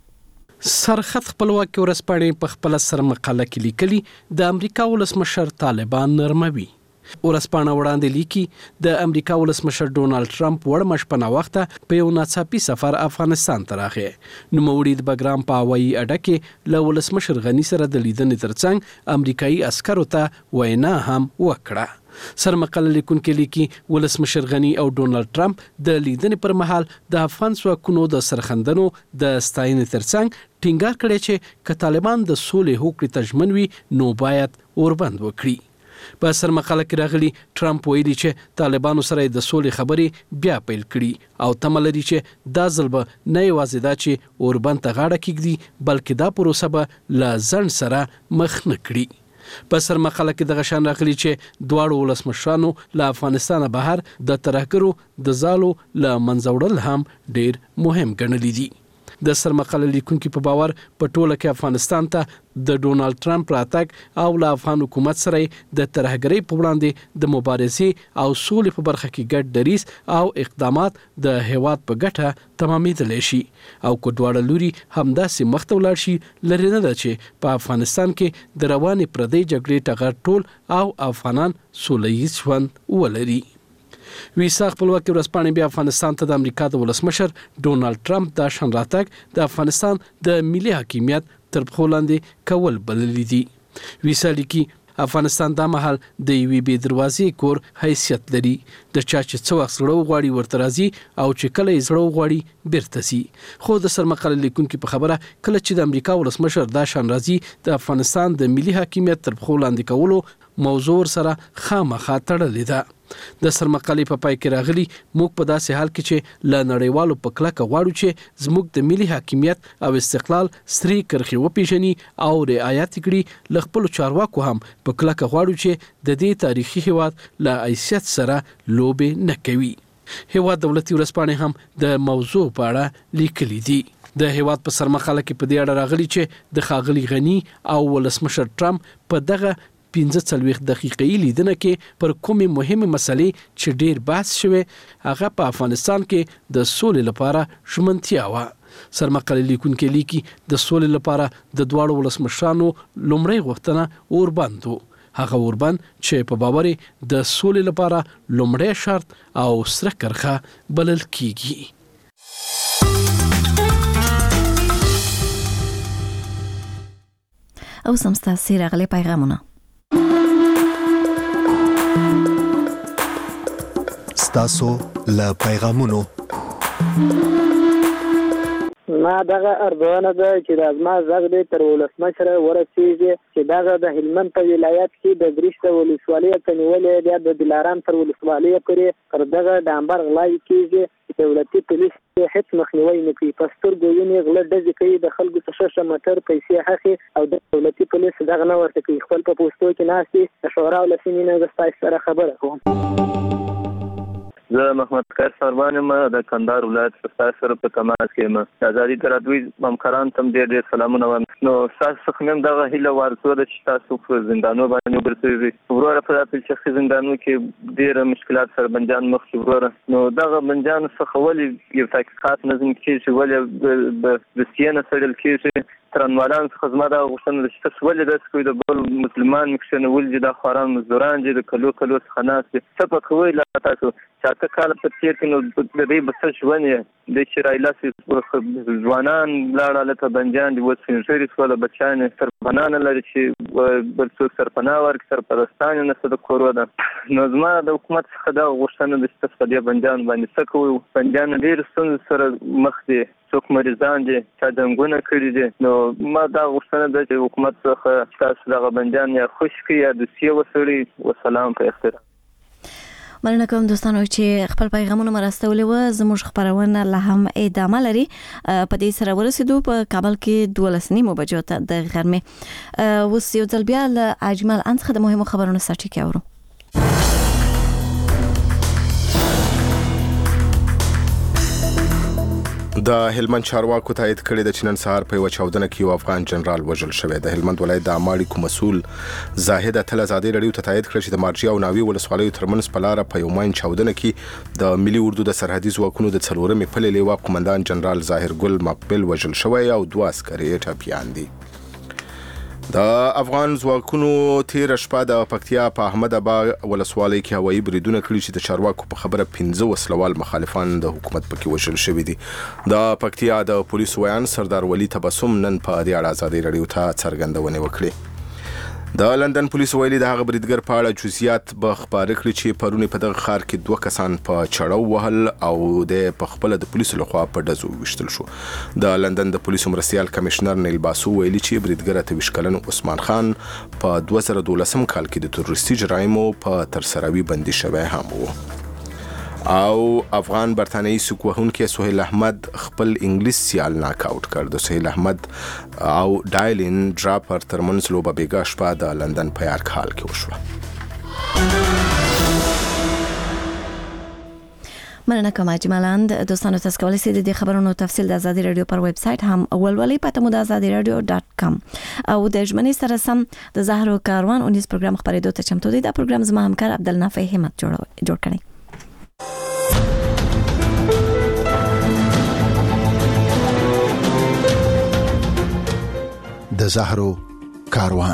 سرخط خپلواکي ورځپاڼې په خپل سر مقاله کې لیکلي د امریکا ولسمشر طالبان نرموي. ورځپاڼه وړاندې لیکي د امریکا ولسمشر ډونالد ټرمپ وړ مشپنه وخته په یو ناڅاپي سفر افغانستان ته راغی. نوموړي د بګرام په هوایي اډه کې له ولسمشر غني سره د لیدنې ترڅنګ امریکایي عسکرو ته وینا هم وکړه. سرمقاله لیکونکي لیکي ولسمشر غني او ډونالد ټرمپ د لیدنې پر مهال د افغان ځواکونو د سرخندنو د ستاینې ترڅنګ ټینګار کړی چې که طالبان د سولې هوکړې ته ژمن وي نو باید اوربند وکړي. په سرمقاله کې راغلي ټرمپ ویلي چې طالبانو سره د سولې خبرې بیا پیل کړي او تمه لري چې دا ځل به نه یوازې دا چې اوربند ته غاړه کېږدي بلکې دا پروسه به له ځنډ سره مخ نه کړي. په سرمقاله کې دغه شان راغلي چې دواړو ولسمشرانو له افغانستانه بهر د ترهګرو د ځالو له منځه وړل هم ډیر مهم ګڼلي دي. د سرمقاله لیکونکي په باور په ټوله کې افغانستان ته د ډونالد ټرمپ راتګ او له افغان حکومت سره د ترهګرۍ په وړاندې د مبارزې او سولې په برخه کې ګډ دریځ او اقدامات د هیواد په ګټه تمامېدلی شي او که دواړه لوري همداسې مخته ولاړ شي لرې نه ده چې په افغانستان کې د روانې پردۍ جګړې ټغر ټول او افغانان سوله ییز ژوند ولري. ویسا خپلواکي ورځپاڼې بیا افغانستان ته د امریکا د ولسمشر ډونالد ټرمپ دا شان راتګ د افغانستان د ملي حاکمیت تر پښو لاندې کول بللي دي. ویسا لیکي افغانستان دا مهال د یوې بې دروازې کور حیثیت لري. د چا چې څه وخت زړه وغواړي ورته راځي او چې کله یې زړه وغواړي بیرته ځي. خو د سرمقاله لیکونکي په خبره کله چې د امریکا ولسمشر دا شان راځي د افغانستان د ملي حاکمیت تر پښو لاندې کولو موضوع سره خامخا تړلې ده. د سرمقالې په پای کې راغلي موږ په داسې حال کې چې له نړیوالو په کلکه غواړو چې زموږ د ملي حاکمیت او استقلال سرې کرښې وپیژني او رعایت کړي. له خپلو چارواکو هم په کلکه غواړو چې د دې تاریخي هیواد له حیثیت سره لوبې نه کوي. هیواد دولتي ورځپاڼې هم د موضوع په اړه لیکلي دي. د هیواد په سرمقاله کې په دې اړه راغلي چې د ښاغلي غني او ولسمشر ټرمپ په دغه 45 دقیقې لیدنه کې پر کومې مهمه مسلې چې ډیر بحث شوه هغه په افغانستان کې د سولې لپاره ژمنتیا و. سرمقاله لیکونکي لیکي د سولې لپاره د دواړو ولسمشرانو لومړی غوښتنه اوربند و. هغه اوربند چې په باور د سولې لپاره لومړی شرط او سره کرښه بلل کیږي. او سمستاسي راغلي پیغامونه ستاسو له پیغامونو ما دغه ارزونه ده چې د ازما زغ دې تر ولسمشر ورسیږي چې دغه د هلمند په ولایت کې د درشته ولسوالۍ ته نیولې بیا د دلارام تر ولسوالۍ پورې تر دغه ډامبر غلای کېږي دولتي پولیس هیڅ مخنیوي نه کوي. په سترګو یې غله ډزې کوي د خلکو څخه شمتر پیسې اخلي او د دولتي پولیس دغه نه ورته کوي. خپل په پوسټو کې ناستي د شورا ولسمې نه د ستاسو سره خبره کوم. زه محمد خیر سربان یم د کندهار ولایت ستاسو سره په تماس کې یم. د ازادي ترادوی همکاران ته ډېر سلامونه وایم. نو تاسو څخه مې دغه هیله ورسوه ده چې تاسو په زندانو باندې وګرځئ. وروره په دې شخصي زندانو کې ډېر مشکلات سره بندیان مخ شي. وروره نو دغه بندیان څخه ولې یو تحقیقات نظم کېږي ولې د سیانه سړل کېږي ترنوالان څخه زما دا غوښتنه ده چې تاسو ولې داسې کوئ، د بل مسلمان کښېنول دي، دا خواران مزدوران دي، د کلو څخه ناست دي، څه به کوئ لا تاسو چې 8 کاله په تېر کړي نو د دوی به څه ژوند یې دی چې رایلاسې ځوانان لاړه هلته بندیان دي، اوس سپین ږیري شوله، بچیان یې سرپناه نه لري چې بل څوک سرپناه ورکړي، سرپرستان یې نشته د کورو ده. نو زما د حکومت څخه دا غوښتنه ده چې تاسو په دې بندیانو باندې څه کوئ. بندیان ډېرو ستونزو سره مخ دي، څوک مریضان دي، چا جنګونه کړي دي. نو ما دا غوښتنه ده چې حکومت څخه تاسو دغه بندیان یا خوشي کړي یا دوسیه وسړي. وسلام په اختر. مننه کوم دوستانو چې خپل پیغامونه مرستولې و. زموږ خبرونه لا هم ادامه لري. په دې سره ورسېدو په کابل کې 12:30 بجو ته د غرمې. اوس یو ځل بیا له اجمل څخه د مهمو خبرونو سرچینه اورو. د هلمند چارواکو تایید کړی د چنن سهار په یو چاودنه کې یو افغان جنرال وژل شوی. د هلمند ولایت د عامه مسؤل زاهد اتل ازادي رادیو ته تایید کړی چې د مارجیا او ناوی ولسوالیو ترمنځ په لار په یو ماین چاودنه کې د ملي اردو د سرحدي ځواکونو د 4مې پلې لیوا قومندان جنرال ظاهر ګل مقبل وژل شوی او 2 عسکري ټپیان دي. د افغان ځواکونو تیر شپه د پکتیا په احمد اباد ولسوالۍ کې هوایي بریدونه کړي چې د چارواکو په خبره 15 وسلوال مخالفان د حکومت پکې وژل شوي دي. د پکتیا د پولیسو ویان سردار ولی تبسم نن په دې اړه ازادي رادیو ته څرګندونه وکړه. د لندن پولیسو ویلي د هغه بریدګر په اړه جزئیات به خبرې کړي چې پرونی په دغه ښار کې 2 کسان په چړو وهل او د خپل د پولیسو لخوا په ډزو وشتل شو. د لندن د پولیسو مرستیال کمشنر نیل باسو ویلي چې بریدګر 23 کلن عثمان خان په 2012 کال کې د تروریستي جرایمو په ترسروي بندي شوی هم و. او افغان برتانیي سوک وهونکي سهیل احمد خپل انګلیس سیال ناک آوټ کړ. د سهیل احمد او ډایلین ډراپر ترمنځ لوبه بیګا شپه د لندن په یارک هال کې وشوه. مننه کوم اجملاند. دوستانو تاسو کولی شئ د خبرونو تفصیل د آزادي رادیو پر ویب سټ هم ولولئ. پته مو د azadiradio.com او د ژمنې سره سم د زهرو کاروان اونیز پروګرام خبرېدو ته چمتو دی. دا پروګرام زما همکار عبدالنافع همت جوړ کړی. د زهرو کاروان.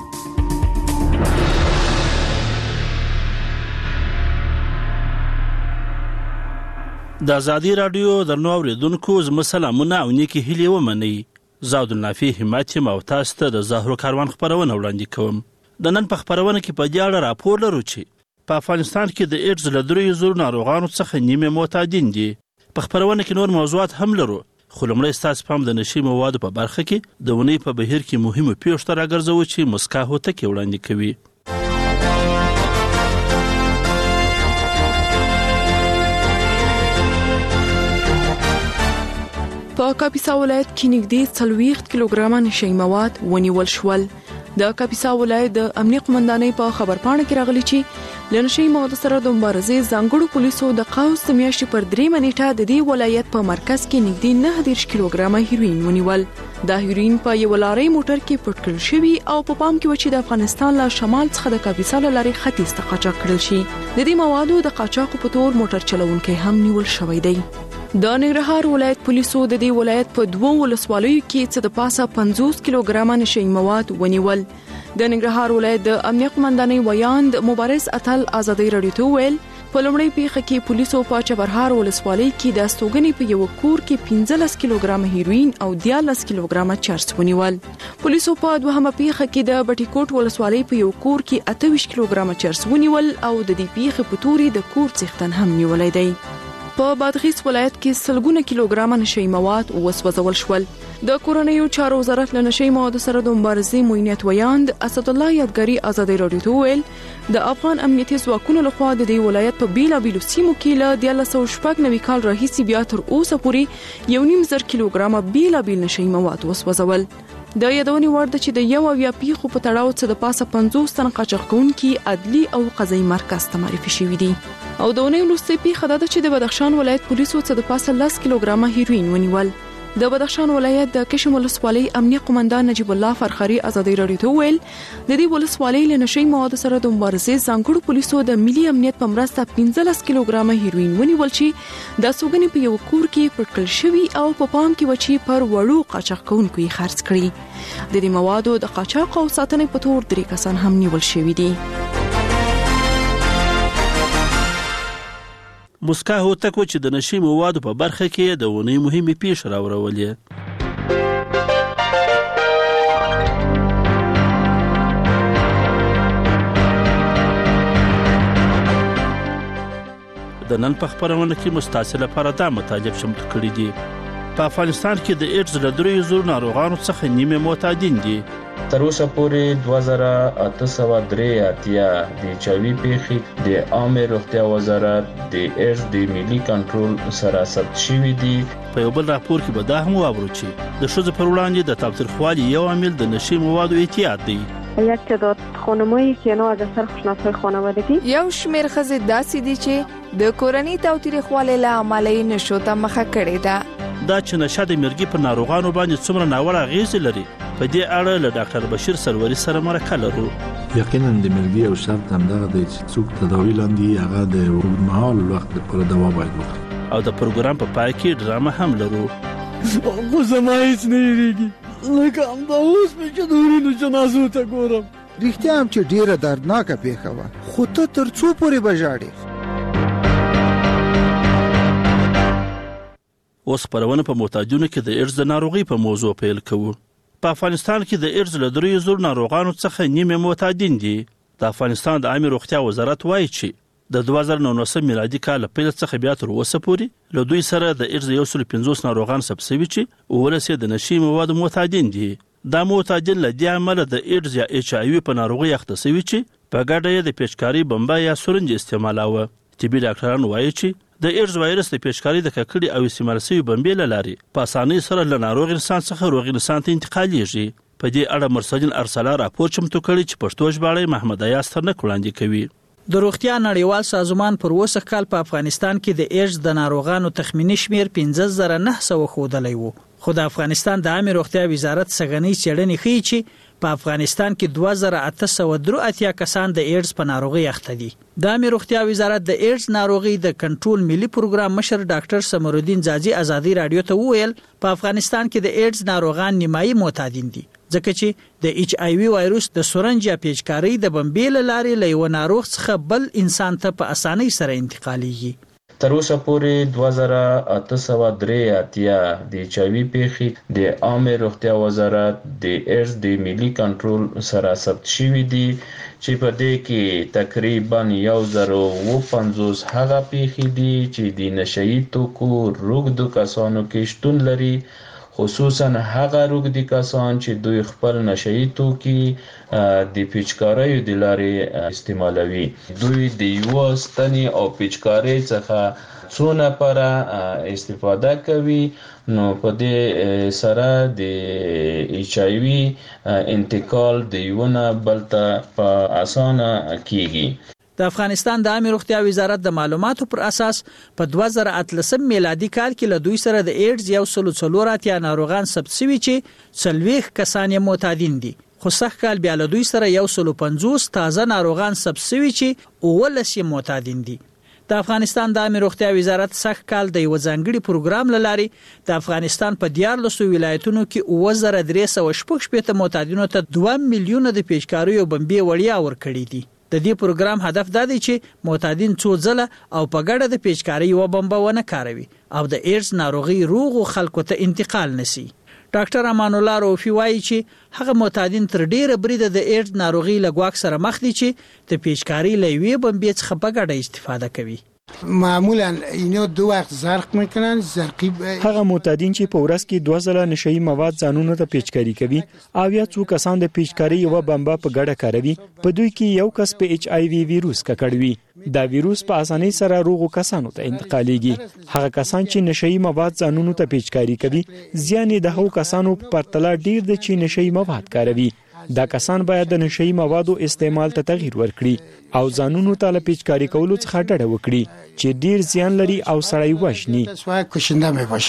د آزادي رادیو درنو اوریدونکو زما سلامونه او نیکی هیلې ومنئ. زه عبدالنافع همت یم او تاسو ته د زهرو کاروان خبرونه وړاندې کوم. د نن په خبرونه کې په دې اړه راپور لرو چې په افغانستان کې د ایډز له 3,000 ناروغانو څخه نیمه معتادین دي. په خبرونه کې نور موضوعات هم لرو، خو لومړی ستاسو پام د نشي موادو په برخه کې د ونې په بهیر کې مهمه پیښه ته راګرځوو چې مسکا هوتکې وړاندې کوي. په کاپیسا ولایت کې نږدې 40 کیلوګرامه نشي مواد ونیول شول. د کاپیسا ولایت د امنیه قومندانۍ په خبرپاڼه کې راغلي چې لنشي مواد سره د مبارزې ځانګړو پولیسو د قوس د میاشتې پر 3 نیټه د دې ولایت په مرکز کې نږدې 9 کیلوګرامه هیروین ونیول. دا هیروین په یو لارۍ موټر کې پټ کړل شوی او په پام کې و چې د افغانستان له شمال څخه د کاپیسا لارې ختیځ ته قاچاق کړل شي. د دې موادو د قاچاق په تور موټر چلوونکی هم نیول شوی دی. د ننګرهار ولایت پولیسو د دې ولایت په 2 ولسوالیو کې څه د پاسه 50 کیلوګرامه نشي مواد ونیول. د ننګرهار ولایت د امنیه قومندانۍ ویاند مبارز اتل آزادي رادیو ته ویل په لومړی پیښه کې پولیسو په چبرهار ولسوالۍ کې د استوګنې په یو کور کې 15 کیلوګرامه هیروین او 13 کیلوګرامه چرس ونیول. پولیسو په دوهمه پیښه کې د بټیکوټ ولسوالۍ په یو کور کې 28 کیلوګرامه چرس ونیول او د دې پیښې په توري د کور څښتن هم نیولای دی. په بادغیس ولایت کې سلګونه کیلوګرامه نشي مواد وسوځول شول. د کورنیو چارو وزارت له نشي مواد سره د مبارزې موینت ویاند اسد الله یادګاری آزادي رادیو ته ویل د افغان امنیتي ځواکونو لخوا د دې ولایت په بیلابیلو سیمو کې له 1990 کال راهیسې بیا تر اوسه پورې 1.5 کیلوګرامه بیلابیل نشي مواد وسوځول. د یادونې وړ ده چې د یو او یا پیښو په تړاو څه د پاسه 50 تن قاچاقونکي عدلي او قضایي مرکز ته معرفي شوي دي. او د ونې وروستۍ پیښه ده چې د بدخشان ولایت پولیسو څه د پاسه 10 کیلوګرامه هیروین ونیول. د بدخشان ولایت د کشم ولسوالۍ امنیه قومندان نجیب الله فرخاری ازادي رادیو ته ویل د دې ولسوالۍ له نشي موادو سره د مبارزې ځانګړو پولیسو د ملي امنیت په مرسته 15 کیلوګرامه هیروین ونیول چې د سوګنې په یو کور کې پټکل شوی او په پام کې وچی پر وړو قاچاق کوونکو یې خرڅ کړی. د دې موادو د قاچاق او ساتنې په تور 3 کسان هم نیول شوي دي. مسکا هوتک چې د نشي موادو په برخه کې د ونې مهمه پیښه راوړولې. د نن په خبرونه کې مستعصل لپاره دا مطالب شمت کړی دي. په افغانستان کې د ایډز له 300 ناروغانو څخه نیمه معتادین دي. تر اوسه پورې 2883 د HIV پیښې د عامه روغتیا وزارت د ایډز د ملي کنټرول سره ثبت شوي دي. په یو بل راپور کې به دا هم واورو چې د ښځو پر وړاندې د تاوتریخوالي یو عامل د نشي موادو اعتیاد دی. یک تعداد خانمایی که اینا از اثر خشونت‌های خانوادگی یو شمیر ښځې داسې دي چې د کورنۍ تاوتریخوالي له امله یې نشو ته مخه کړې ده. دا چې نشه د مرګي پر ناروغانو باندې څومره ناوړه اغېز لري په دې اړه له ډاکټر بشیر سروري سره مرکه لرو. یقینا د مرګي او شرط همدغه دی چې څوک تداوی لاندې هغه د اوږدمهال وخت لپاره دوا باید وکړي. او د پروګرام په پای کې ډرامه هم لرو. خو زما هیڅ نه هېرېږي لکه همدا اوس مې چې د ورینو جنازو ته ګورم. رښتیا هم چې ډېره دردناکه پیښه وه خو ته تر څو پورې به ژاړې؟ اوس خبرونه په معتادینو کې د ایډز د ناروغۍ په موضوع پیل کوو. په افغانستان کې د ایډز له 300 ناروغانو څخه نیمه معتادین دي. د افغانستان د عامه روغتیا وزارت وایي چې د 2019 میلادي کال پیل څخه بیا تر اوسه پورې له دوی سره د ایډز 150 ناروغان ثبت شوي چې ولسې د نشي موادو معتادین دي. دا معتادین له دې امله د ایډز یا HIV په ناروغۍ اخته شوي چې په ګډه یې د پیچکاري بمبا یا سورنج استعمالاوه. طبي ډاکټران وایي چې د ایډز وایرس د پیچکاري د ککړې او استعمال شوي بمبې له لارې په اسانۍ سره له ناروغ انسان څخه روغ انسان ته انتقالیږي. په دې اړه مرسدین ارسلا راپور چمتو کړی چې پښتو ژباړه محمد ایاز ترنک وړاندې کوي. د روغتیا نړیوال سازمان پر اوسه کال په افغانستان کې د ایډز د ناروغانو تخمینی شمیر 15900 ښودلی وو. خو د افغانستان د عامه روغتیا وزارت سګنی چړنې ښیي چې په افغانستان کې 2883 کسان د ایډز په ناروغي اخته دي. د عامه روغتیا وزارت د ایډز ناروغي د کنټرول ملي پروګرام مشر ډاکټر سمرالدین زازي ازادي رادیو ته وویل په افغانستان کې د ایډز ناروغان نیمایي معتادین دي ځکه چې د HIV وایروس د سورنج یا پیچکاري د بمبې له لارې له یو ناروغ څخه بل انسان ته په اسانۍ سره انتقالېږي. تر اوسه پورې 2883 د HIV پیښې د عامه روغتیا وزارت د ایډز د ملي کنټرول سره ثبت شوي دي چې په دې کې تقریبا 1050 هغه پیښې دي چې د نشئی توکو روږدو کسانو کې شتون لري، خصوصا هغه روږدي کسان چې دوی خپل نشئی توکي د پیچکاریو د لارې استعمالوي. دوی د یو ستنې او پیچکاری څخه څو نفره استفاده کوي، نو په دې سره د HIV انتقال د یو نه بل ته په اسانه کیږي. د افغانستان د عامه روغتیا وزارت د معلوماتو پر اساس په 2013 میلادي کال کې له دوی سره د ایډز 134 ناروغان ثبت شوي چې 40 کسان یې معتادین دي. خو سږ کال بیا له دوی سره 150 تازه ناروغان ثبت شوي چې 19 یې معتادین دي. د افغانستان د عامه روغتیا وزارت سږ کال د یو ځانګړي پروګرام لاري د افغانستان په 14 ولایتونو کې 2316 معتادینو ته 2 میلیونه د پیچکاریو بمبې وړیا ورکړي دي. د دې پروګرام هدف دا دی چې معتادین څو ځله او په ګډه د پیچکاري و بمبه ونه کاروي او د ایډز ناروغي روغ خلکو ته انتقال نشي. ډاکټر امان الله روفي وایي چې هغه معتادین تر ډیره بریده د ایډز ناروغي له ګواښ سره مخ دي چې د پیچکاري له یوې بمبې څخه په ګډه استفاده کوي. معمولا اینا 2 وخت زرق میکنن. زرقی هغه معتادین چې په ورځ کې 2 ځله نشئی مواد ځانونو ته پیچکاری کوي او یا څو کسان د پیچکاری یو بمبه په ګډه کاروي، په دوی کې یو کس په HIV ویروس ککړوي. دا ویروس په اسانۍ سره روغو کسانو ته انتقالېږي. هغه کسان چې نشئی مواد ځانونو ته پیچکاری کوي زیان یې د هغو کسانو په پرتله ډیر د چې نشئی مواد کاروي. دا کسان باید د نشئی موادو استعمال ته تغییر ورکړي او ځانونو ته له پیچکاری کولو څخه ډډه وکړي چې ډیر زیان لري او سړی وژني.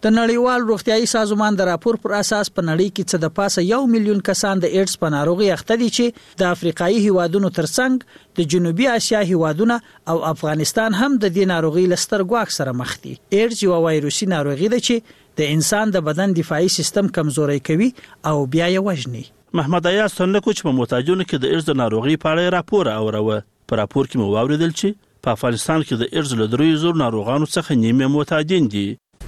د نړیوال روغتیايي سازمان د راپور پر اساس په نړۍ کې څه د پاسه 1 میلیون کسان د ایډز په ناروغي اخته دي چې د افریقایي هیوادونو ترڅنګ د جنوبي اسیا هیوادونه او افغانستان هم د دې ناروغي لستر ګواښ سره مخ دي. ایډز یو وایروسي ناروغي ده چې د انسان د بدن دفاعي سیستم کمزوري کوي او بیا یې وژني. محمد ایاز څنګه چې په محتاجونو کې د ایډز ناروغي په اړه راپور اوروه. په راپور کې مو واوریدل چې په افغانستان کې د ایډز له 300 ناروغانو څخه نیمه معتادین دي.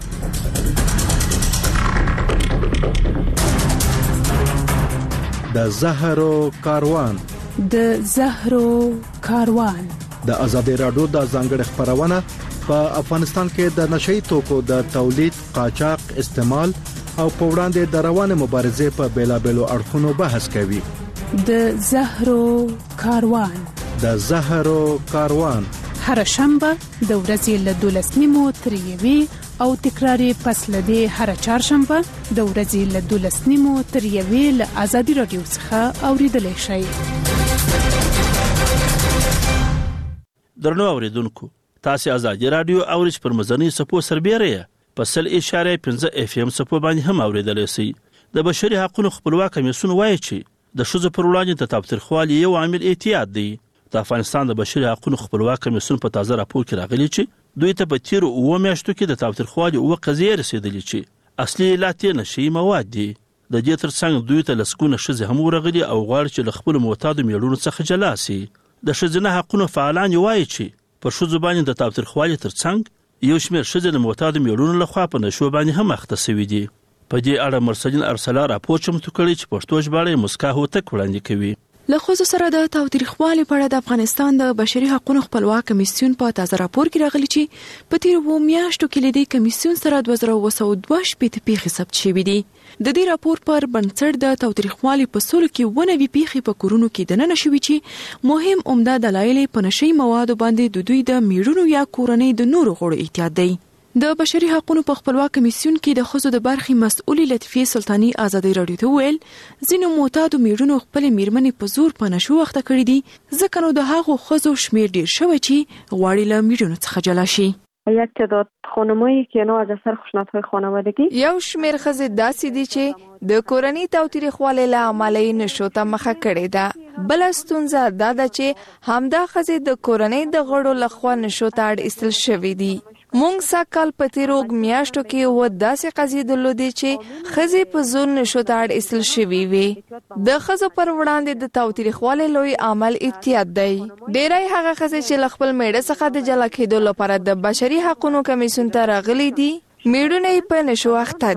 د زهرو کاروان د ازادي رادیو د ځانګړي خبرونه په افغانستان کې د نشئی توکو د تولید، قاچاق، استعمال او په وړاندې د روانه مبارزې په بیلابېلو اړخونو بحث کوي. د زهرو کاروان هر شنبه د ورځې له 12:30 تر 1 او تکراری پس لدی هر چهارشنبه د ورځې له 12:30 تر 1 له ازادي رادیو څخه اوریدلای شئ. درنو اوریدونکو، تاسو ازادي رادیو اورج پر مزنی سپو سربېره په 100.5 FM سپو باندې هم اوریدلای شئ. د بشري حقوقو خپلواک کمیسیون وایي چې د شذ پر وړاندې د تاوتریخوالي یو عامل احتیاط دی. د افغانستان د بشري حقوقو خپلواک کمیسیون په تازه راپور کې راغلي چې دوی ته په تیرو 9 میاشتو کې د تاوتریخوالي 9 قضیې رسیدلې چې اصلي علت یې نشئی مواد دي. د دې ترڅنګ دوی ته لسګونه ښځې هم ورغلي او غواړي چې له خپلو معتادو میړونو څخه جلا سي. د ښځینه حقوقو فعالان وایي چې پر ښځو باندې د تاوتریخوالي ترڅنګ یو شمېر ښځې د معتادو میړونو لخوا په نشو باندې هم اخته شوي دي. په دې اړه مرسلین ارسلا راپور چمتو کړی چې پښتو ژباړه یې مسکا هوتک وړاندې کوي. له ښځو سره د تاوتریخوالي په اړه د افغانستان د بشري حقوقو خپلواک کمیسیون په تازه راپور کې راغلي چې په تیرو 2 میاشتو کې لدی کمیسیون سره 2202 پیښې ثبت شوې دي. د دې راپور پر بنسټ د تاوتریخوالي په سلو کې 90 پیښې په کورونو کې دننه شوې چې مهم عمده دلایل په نشئی موادو باندې د دوی د میړونو یا کورنۍ د نورو غړو احتیاط دی. د بشري حقوقو په خپلواک کمیسیون کې د ښځو د برخې مسؤلې لطیفه سلطانی ازادي رادیو ته ویل ځینو معتادو میړونو خپل میرمنې په زور په نشو وخته کړې دي ځکه نو د هغو ښځو شمیر ډیر شوی چې غواړي له میړونو څخه جلا شي. یک تعداد خانمایی که اینا از اثر خشونت‌های خانوادگی یو شمیر ښځې داسې دي چې د کورنۍ تاوتریخوالي له امله یې نشو ته مخه کړې ده. بل ستونزه دا ده چې همدا ښځې د کورنۍ د غړو لخوا نشو ته اړ ایستل شوي دي. مونږ سکهال په تیرو میاشتو کې و داسې قضیې درلودې چې ښځې په زور نشو ته اړ ایستل شوي وي. د ښځو پر وړاندې د تاوتریخوالي لوی عامل احتیاط دی. ډېری هغه ښځې چې له خپل میړه څخه د جلا کېدو لپاره د بشري حقوقو کمیسیون ته راغلي دي میړونه یې په نشو اخته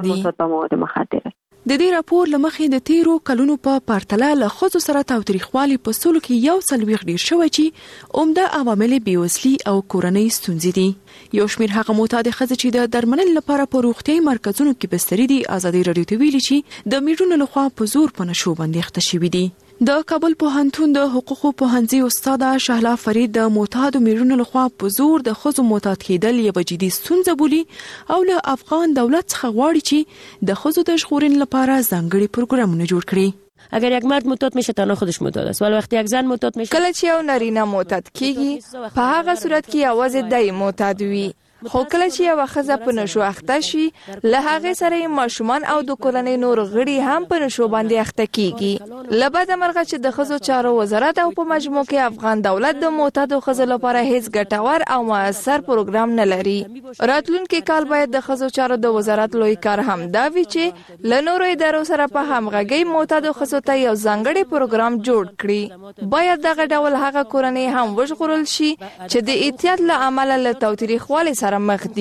دي. د دې راپور لمخې د تیرو کلونو په پرتله له ښځو سره تاوتریخوالي په سلو کې 140 ډیر شوی چې عمده عوامل بیوزلي او کورنۍ ستونزې دي. یو شمیر هغه معتاد ښځې چې د درملنې لپاره په روغتیايي مرکزونو کې بستري دي ازادي رادیو ته ویلي چې د میړونو لخوا په زور په نشو باندې اخته شوي دي. د کابل پوهنتون د حقوقو پوهنځي استاد شهلا فرید د معتادو میړونو لخوا په زور د ښځو معتاد کېدل یوه جدي ستونزه بولي او له افغان دولت څخه غواړي چې د ښځو د ژغورنې لپاره ځانګړي پروګرامونه جوړ کړي. اگر یک مرد معتاد میشه تنها خودش معتاد است ولی وقتی یک زن معتاد میشه کله چې یو نارینه معتاد کیږي په هغه صورت کې یوازې دای معتاد وي. خو کله چې یو ښځه په نشو اخته شي له هغه سره ماشومان او د کورنۍ نور غړي هم په نشو باندې اخته کیږي. لبد مرغه چې د ښځو چارو وزارت او په مجموع کې افغان دولت د معتادو ښځو لپاره هیڅ ګټور او موثر پروګرام نه لري. راتلونکي کال باید د ښځو چارو د وزارت لوی کار هم دا وي چې له نورو ادارو سره په همغږي معتادو ښځو ته یو ځانګړي پروګرام جوړ کړي. باید دغه ډول هغه کورنۍ هم وژغورل شي چې د احتیاط له امله له تاوتریخوالي مخ دي.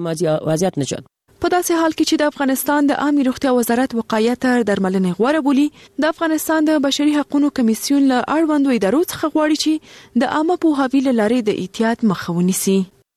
په داسې حال کې چې د افغانستان د عامه روغتیا وزارت وقایه تر درملنې غوره بولي د افغانستان د بشري حقوقو کمیسیون له اړوندو ادارو څخه غواړي چې د عامه پوهاوي له لارې د احتیاط مخه ونیسي.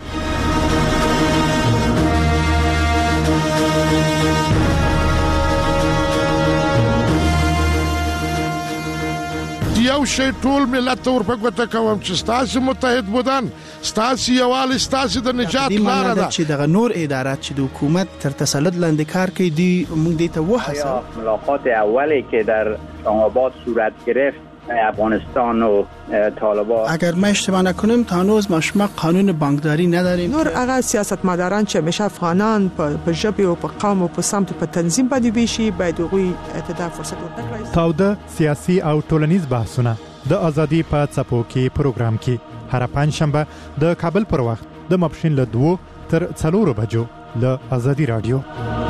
یو شی ټول ملت ته ورپګوته کوم چې ستاسو متحد بودن ستاسو یوالي ستاسو د نجات لاره ده چې دغه نور ادارات چې د حکومت تر تسلط لاندې کار کوي دی موږ دې ته وحسه. ملاقات اولی که در اسلام آباد صورت گرفت افغانستان و طالبان. اگر ما اشتباه نکنیم تا هنوز ما شما قانون بانکداری نداریم. نور هغه سیاستمداران چې همیشه افغانان په ژبه او په قوم او په سمت په تنظیم باندې ویشي باید هغوی ته فرصت ورکړي. تاوده سیاسي او ټولنیز بحثونه د ازادي په څپو کې پروګرام کې هر پنځشنبه د کابل پر وخت د ماپښین له 2 تر 4 بجو له ازادي رادیو.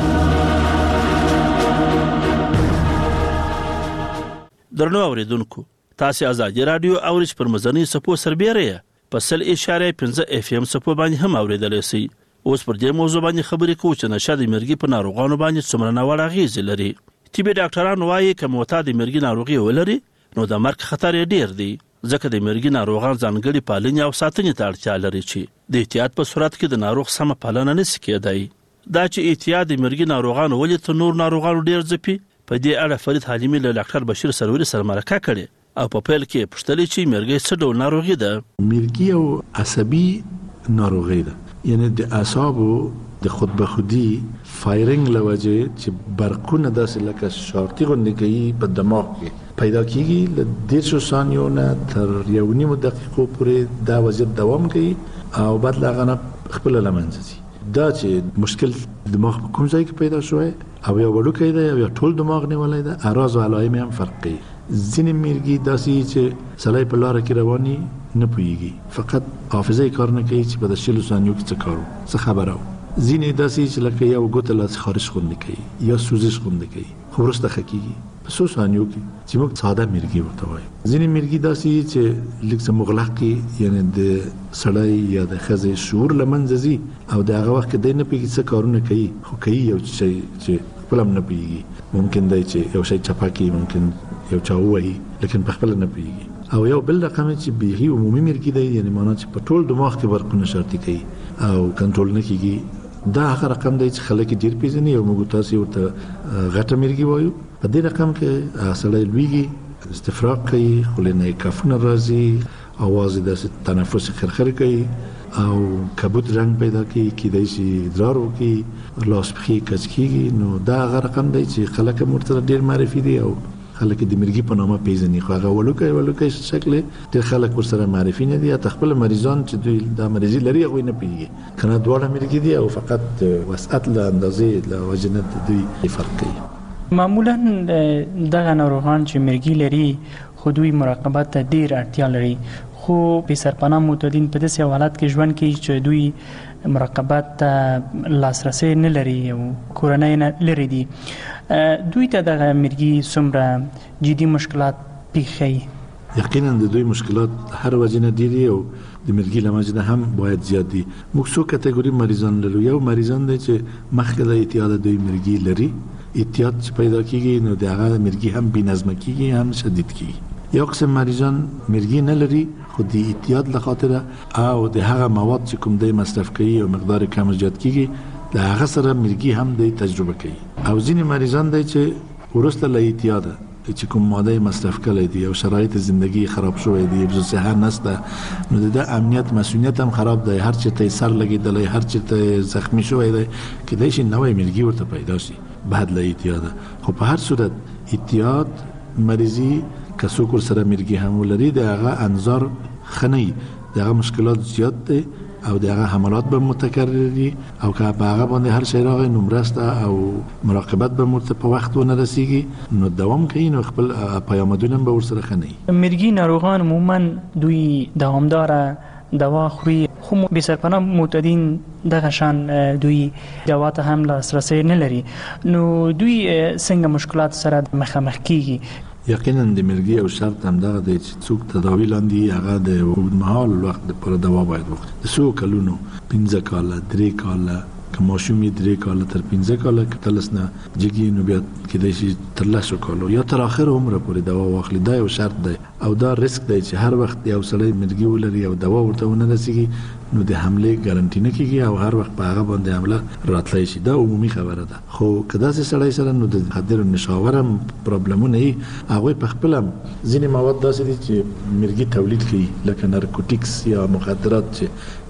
درنو اوریدونکو تاسو ازادي رادیو اورج پر مزنی سپو سربېره په 1.5 اف ام سپو باندې هم اوریدل شي. اوس پر دې موضوع باندې خبرې کوو چې نشه د مرګي په ناروغانو باندې څومره ناوړه اغېز لري. طبي ډاکټران وايي چې معتاد مرګي ناروغي ولري نو د مرګ خطر ډیر دی ځکه د مرګي ناروغان ځانګړي پالنې او ساتنې ته اړتیا لري چې د احتیاط په صورت کې د ناروغ سم پالنه نشي کېدای. دا چې احتیاط د مرګي ناروغانو ولې ته نور ناروغانو ډیر ځپي په دې اړه فرید حلیمی له ډاکټر بشیر سروري سره مرکه کړې او په پیل کې پوښتنه چې مرګي څه ډول ناروغي ده. مرګي او عصبي ناروغي ده، یعنی د اعصابو د خود به خودي فایرینګ لوجه چې برقونه داسې لکه شارتي غوندې کوي په دماغ کې پیدا کیږي له 10 ثانیو نه تر 1.5 دقیقو پورې دا وضعیت دوام کوي او بعد لا غنه خپل لمنځي. دا چې مشکل دماغ په کوم ځای کې پیدا شوی او یو وړوکی دی او ټول دماغ نیولای دی، اراز او علائم هم فرق کوي. ځینې مرګي داسې چې سړی په لاره کې رواني نه پوهیږي، فقط حافظه کار نه کوي چې په 10 ثانیو کې څه کارو څه خبره. ځینې داسې چې لکه یو ګوته لاس خارج غوندې کوي یا سوزش غوندې کوي خو وروسته ښه کېږي په 100 ثانیو کې چې موږ ساده مرګي ورته وایو. ځینې مرګي داسې چې لږ څه مغلق کې یعنی د سړی یا د ښځې شعور له منځه ځي او د هغه وخت کې دی نه پوهېږي څه کارونه کوي خو کوي یو شی چې خپل هم نه پوهېږي. ممکن دی چې یو شی چپه کړي، ممکن یو چا ووهي لیکن په خپله نه پوهېږي. او یو بل رقم چې بیخي عمومي مرګي دی، یعنی معنا چې په ټول دماغ کې برقونه شارتي کوي او کنټرول نه کېږي. دا هغه رقم دی چې خلک ډېر پېژني او موږ تاسو ورته غټه مرګي وایو. په دې رقم کې سړی لویږي، استفراغ کوي، خولې نه یې کافونه راځي، اواز یې داسې تنفس خرخر کوي او کبود رنګ پیدا کوي، کیدای شي ادرار وکړي، لاس پښې کج کېږي. نو دا هغه رقم دی چې خلک هم ورته ډېر معرفي دي او خلک د مرګي په نامه پیژني، خو هغه وړوکی شکل ډېر خلک ورسره معرفي نه دي. یا خپل مریضان چې دوی دا مریضي لري هغوی نه پوهېږي، که نه دواړه مرګي دي او فقط وسعت له اندازې له وجې نه دوی فرق کوي. معمولا دغه ناروغان چې مرګي لري خو دوی مراقبت ته ډېر اړتیا لري، خو بې سرپناه معتادین په داسې حالت کې ژوند کوي چې دوی مراقبت ته لاسرسی نه لري او کورنۍ نه لري دي. دوی ته دغه مرګي څومره جدي مشکلات پیښوي؟ یقینا د دوی مشکلات هر وجه نه دي او د مرګي له وجې نه هم باید زیات دي. موږ څو کټګوري مریضان لرو. یو مریضان دی چې مخکې د اعتیاد دوی مرګي لري، احتیاط چې پیدا کیږي نو د هغه مرګي هم بې نظمه کیږي هم شدید کیږي. یو قسم مریضان مرګي نه لري خو د احتیاط له خاطره او د هغه مواد چې کوم دی مصرف کوي او مقدار کم زیات کیږي د هغه سره مرګي هم دی تجربه کوي. او ځینې مریضان دی چې ورسته له احتیاط چې کوم ماده مصرف کړي دي او شرایط زندگی خراب شوی دي، بزو صحه نسته، نو د امنیت مسئولیت هم خراب دی. هر چی ته سر لګیدلی، هر چی ته زخمی شوی دی، کله شي نوې مرګي ورته پیدا شي بعد له احتیاط. خو په هر صورت احتیاط مریضي که څوک سره مرګي هم ولري د هغه انظار خني، د هغه مشکلات زیات دي او د هغه حملات به متکرر دي او که په هغه باندې هر شی راغی نو مرسته او مراقبت به مرته په وخت ونه رسیږي نو دوام کوي، نو خپل پیامدونه به ورسره خني. مرګي ناروغان عموما دوی دوامداره دوا خوري، خو بې سرپناه معتادین دغه شان دوی دوا ته هم لاسرسی نه لري، نو دوی څنګه مشکلات سره مخامخ کیږي؟ یقینا د مرګي او شرط هم دغه دی چې څوک تداوی لاندې هغه د اوږدمهال وخت لپاره دوا باید وخوري. د څو کلونو 15 کاله 3 کاله که ماشوم 3 کاله تر 15 کاله که تلس نه جګي نو بیا کېدای شي تر 10 کالو یا تر اخر عمره پورې دوا واخلي. دا یو شرط دی او دا ریسک دی چې هر وخت یو سړی مرګي ولري او دوا ورته ونه رسیږي نو د حمله ګارانټي نه کیږي او هر وخت په هغه باندې حمله راتلای شي. دا عمومي خبره ده. خو کدا چې سړی سره نو د حاضر نشاورم پرابلمونه ای هغه په خپل ځینې مواد داسې دي چې مرګي تولید کوي لکه نارکوټیکس یا مخدرات چې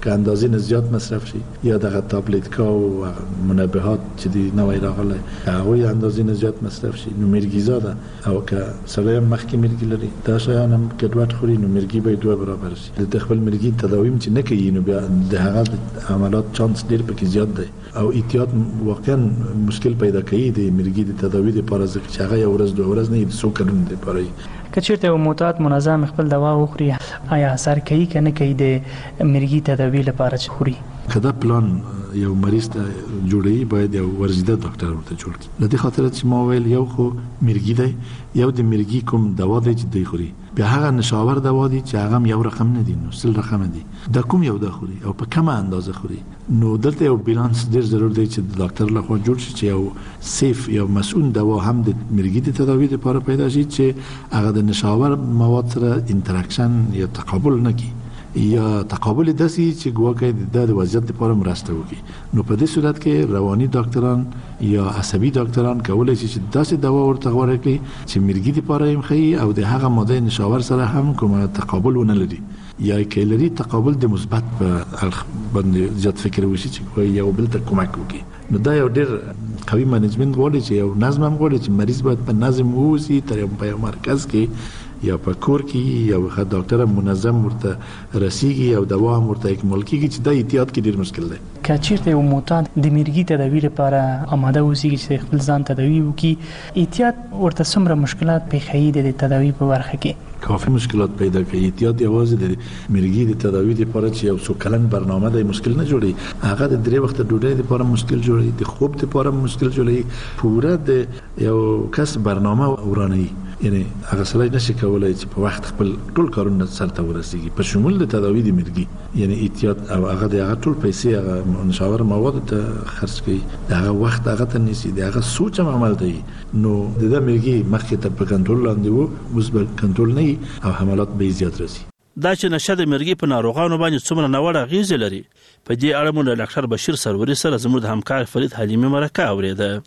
که اندازې نه زیات مصرف شي یا دغه تابلیتکا او منبهات چې دی نوې راغله هغه اندازې نه زیات مصرف شي نو مرګي زاده او که سړی مخکې مرګي لري دا شیان هم ګډوډ خوري نو مرګي به 2 برابر شي د خپل مرګي تداویم چې نه کوي نو بیا د هغه عملیات چانس ډیر پکې زیات دی او احتیاط واقعا مشکل پیدا کوي د مرګي د تداوی لپاره چې هغه یو ورځ 2 ورځ نه څو کلونه لپاره که چیرته یو معتاد منظم خپل دوا وخوري آیا اثر کوي کنه کوي د مرګي تداوی لپاره چې خوري کدا پلان یو مریض ته جوړي باید یو ورزیده ډاکټر ورته جوړ کړي لدې خاطر چې ما ویل یو خو مرګي دی یو د مرګي کوم دوا دی چې دی خوري بیا هغه نشاور دوا دی چې هغه یو رقم نه دی نو سل رقم دی دا کوم یو د خوري او په کومه اندازه خوري نو دلته یو بیلانس ډیر ضرور دی چې د ډاکټر له خوا جوړ شي چې یو سیف یو مسؤل دوا هم د مرګي د تداوی لپاره پیدا شي چې هغه د نشاور مواد سره انټراکشن یا تقابل نه کوي یا تقابل داسي چې ګواکې د وضعیت لپاره مرسته وکړي نو په دې صورت کې رواني ډاکټران یا عصبي ډاکټران کولای شي چې داسې دوا ورته غوړه کړي چې مرګي لپاره هم خي او د هغه ماده نشاور سره هم کوم تقابل ونه لري یا کلري تقابل د مثبت په اړخ باندې زیات فکر وشي چې یو بل ته کومک وکړي نو دا یو ډیر قوي منیجمنت غواړي چې یو نظم هم غواړي چې مریض باید په نظم ووسي تر یو مرکز کې یا په کور کې یو ښه ډاکټر منظم ورته رسیږي او دوا هم ورته اکمال کیږي چې دا احتیاط کې ډیر مشکل دی که چیرته یو معتاد د مرګي تداوی لپاره آماده اوسي چې خپل ځان تداوی وکړي احتیاط ورته څومره مشکلات پیښیږي د تداوی په برخه کې کافی مشکلات پیدا کوي احتیاط یوازې د مرګي د تداوی لپاره چې یو څو کلن برنامه د مشکل نه جوړي هغه د 3 وخت ډوډۍ لپاره مشکل جوړي د خوب لپاره مشکل جوړي پوره د یو کس برنامه ورانه یعنی هغه سړی نشي کولای چې په وخت خپل ټول کارونه سرته ورسیږي په شمول د تداوی د مرګي یعنی احتیاط او هغه د هغه ټول پیسې هغه نشاور مواد ته خرج کړي د هغه وخت هغه ته نشي د هغه سوچ عمل دی نو د مرګي مخکې ته په کنټرول لاندې وو اوس به کنټرول نه او حملات به زیات راسي دا چې نشه د مرګي په ناروغانو باندې څومره ناوړه اغیزې لري په دې اړه مو ډاکټر بشیر سروري سره زموږ د همکار فرید حلیمي مرکه اوریده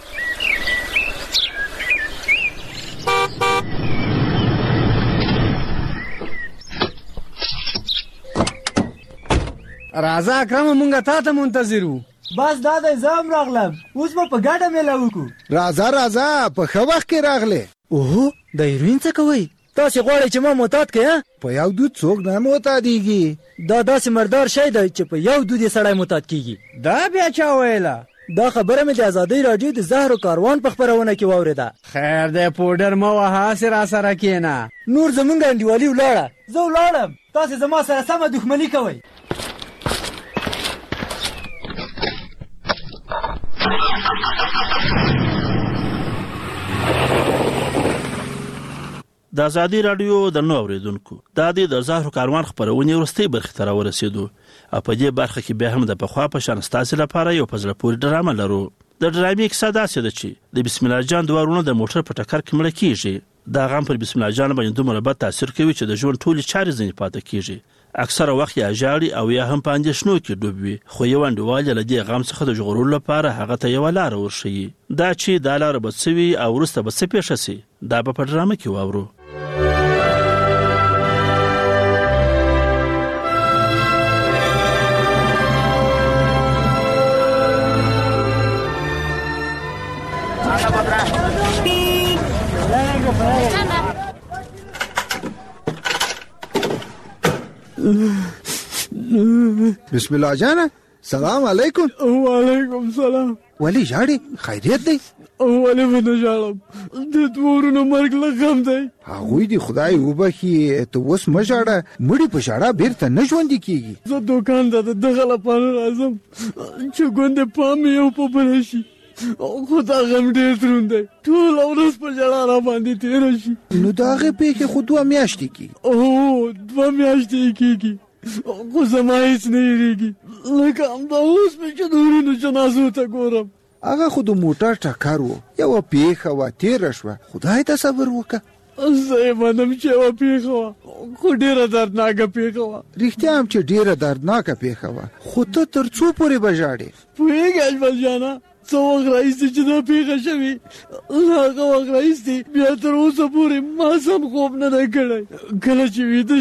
راځه اکرم مونږه تا ته منتظرو بس دا د زم راغلم اوس په ګډه مې لاوکو راځه په خو وخت کې راغله اوه د هیروین څه کوي تاسو غواړئ چې ما معتاد کړئ په یو دود څوک نه معتادیږي دا داسې مردار شی دی چې په یو دود یې سړی معتاد کیږي دا بیا چا ویله دا خبره مې د ازادۍ راډیو د زهرو کاروان په خبرونه کې واورېده خیر دی پوډر مو وهاسې را سره کېنه نور زمونږ انډیوالي ولاړه زه ولاړم تاسې زما سره سمه دښمني کوئ د ازادي رادیو د نو اوریدونکو د زهرو کاروان خبرونه ورستۍ برخه تر ورسېدو او په دې برخه کې به هم د پخوا په شان ستاسو لپاره یو پزله پوری ډرامه لرو د ډرامې کیسه داسې ده چې د بسم الله جان دوارونه د موټر په ټکر کې مړ کیږي دا غم پر بسم الله جان باندې دومره بد تاثیر کوي چې د ژوند ټولې چارې ځنې پاتې کیږي اکثره وخت یا جاړي او یا هم په اندېښنو کې ډوب وي خو یو انډیوال له دې غم څخه د ژغورلو لپاره هغه ته یو لار ورښيي دا چې دا لار به څه وي او وروسته به څه پیښه شي دا به په ډرامه کې واورو بسم الله جانا سلام علیکم وعلیکم سلام ولی جاړي خیریت دی ولی ونه جاړم د تورونو مرګ لغم دی هغوی دی خدای وبخي ته اوس مجاړه مړی په شاړه بیرته نه ژوند کیږي زه دوکان ته دغه لپاره راځم چې ګوند پام یو په بلشي خدا غم ډېر دروند دی ټول ورځ په جړه را باندې تیر شي نو دا غه په خو 2 میاشتې کی او 2 میاشتې کیږي خو زما هیڅ نه یریږي لکه همدا اوس مې چې دورینو جنازو ته ګورم هغه خو د موټر ټکر و یو پیښه و تیر شوه خدای ته صبر وکړه زه یې منم چې یوه پیښه وه خو ډېره دردناکه پیښه وه رښتیا هم چې ډېره دردناکه پیښه وه خو ته تر څو پورې به ژاړې پوهېږې اجمل جانه څو وخت راهیسې چې دا پیښه شوې هغه وخت راهیسې بیا تر اوسه پورې ما سم خوب نه دی کړی کله چې ویده شم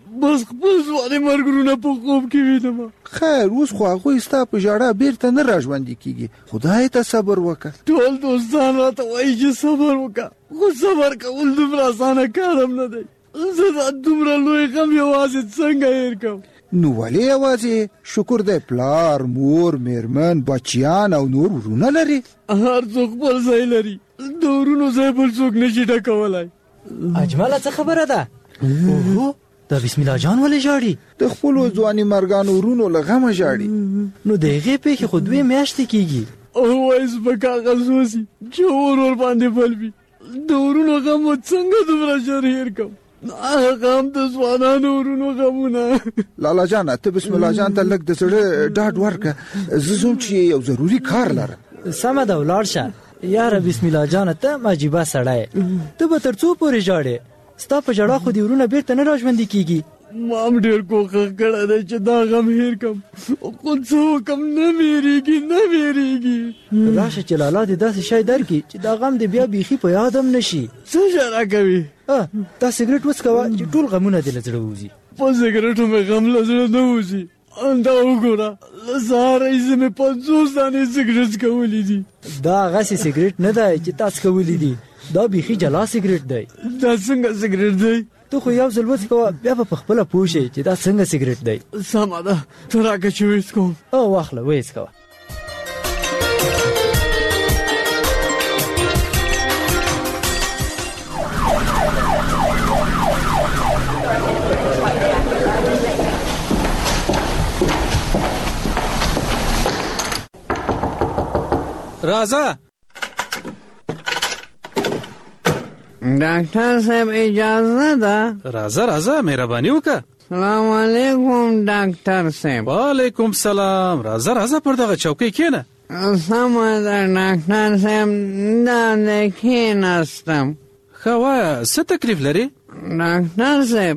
بس خپل ځواني مرګونه په خوب کې وینم. خیر اوس خو هغوی ستا په ژړا بیرته نه راژوندي کېږي. خدای ته صبر وکړه. ټول دوستان راته وایي چې صبر وکړه، خو صبر کول دومره اسانه کار هم نه دی. زه دا دومره لوی غم یوازې څنګه هېر کړم؟ نو ولې یوازې؟ شکر دی پلار، مور، میرمن، بچیان او نور ورونه لري. هر څوک خپل ځای لري، د ورونو ځای بل څوک نشي ډکولی. اجمله څه خبره ده؟ اوهو دا بسم الله جان ولې ژاړي؟ د خپلو ځواني مرګانو ورونو له غمه ژاړي. نو د هغې پېښې خو 2 میاشتې کېږي. وایس په کاغذ وسي چې ور باندې بل وي. د ورونو غم و څنګه دومره ژر هېر کړم؟ هغه هم د ځوانانو ورونو غمونه. لالا جانه ته بسم الله جان ته لږ د زړه ډاډ ورکړه. زه ځم چې یو ضروري کار لرم. سمه ده ولاړ شه. یاره بسم الله جانه ته مجیبه سړی، ته به تر څو پورې ژاړې؟ ستا په ژړا خو دې ورونه بیرته نه راژوندي کېږي. ما هم ډېر کوښښ کړی دی چې دا غم هېر کړم، خو څه وکړم نه وېرېږي نه وېرېږي. راشه چې لالا دې داسې شی درکړي چې دا غم دې بیا بیخي په یاد هم نه شي. څه شی راکوي؟ دا سګرټ وڅکوه چې ټول غمونه دې له زړه ووځي. په سګرټو مې غم له زړه نه وځي. دا وګوره له سهاره ایزه مې 50 دانې سګرټ څکولي دي. دا هغسې سګرټ نه دی چې تا څکولي دي، دا بیخي جلا سګرټ دی. دا څنګه سګرټ دی؟ ته خو یو ځل وڅکوه بیا به پخپله پوه شې چې دا څنګه سګرټ دی. سمه ده ته راکړه چې وڅکوم. واخله وڅکوه. راځه ډاکټر صاحب اجازه ده؟ راځه مهرباني وکړه. سلام علیکم ډاکټر صاحب. وعلیکم سلام. راځه پر دغه چوکۍ کښېنه. سمه ده ډاکټر صاحب دا کښېناستم. ښه وایه څه تکلیف لري؟ ډاکټر صاحب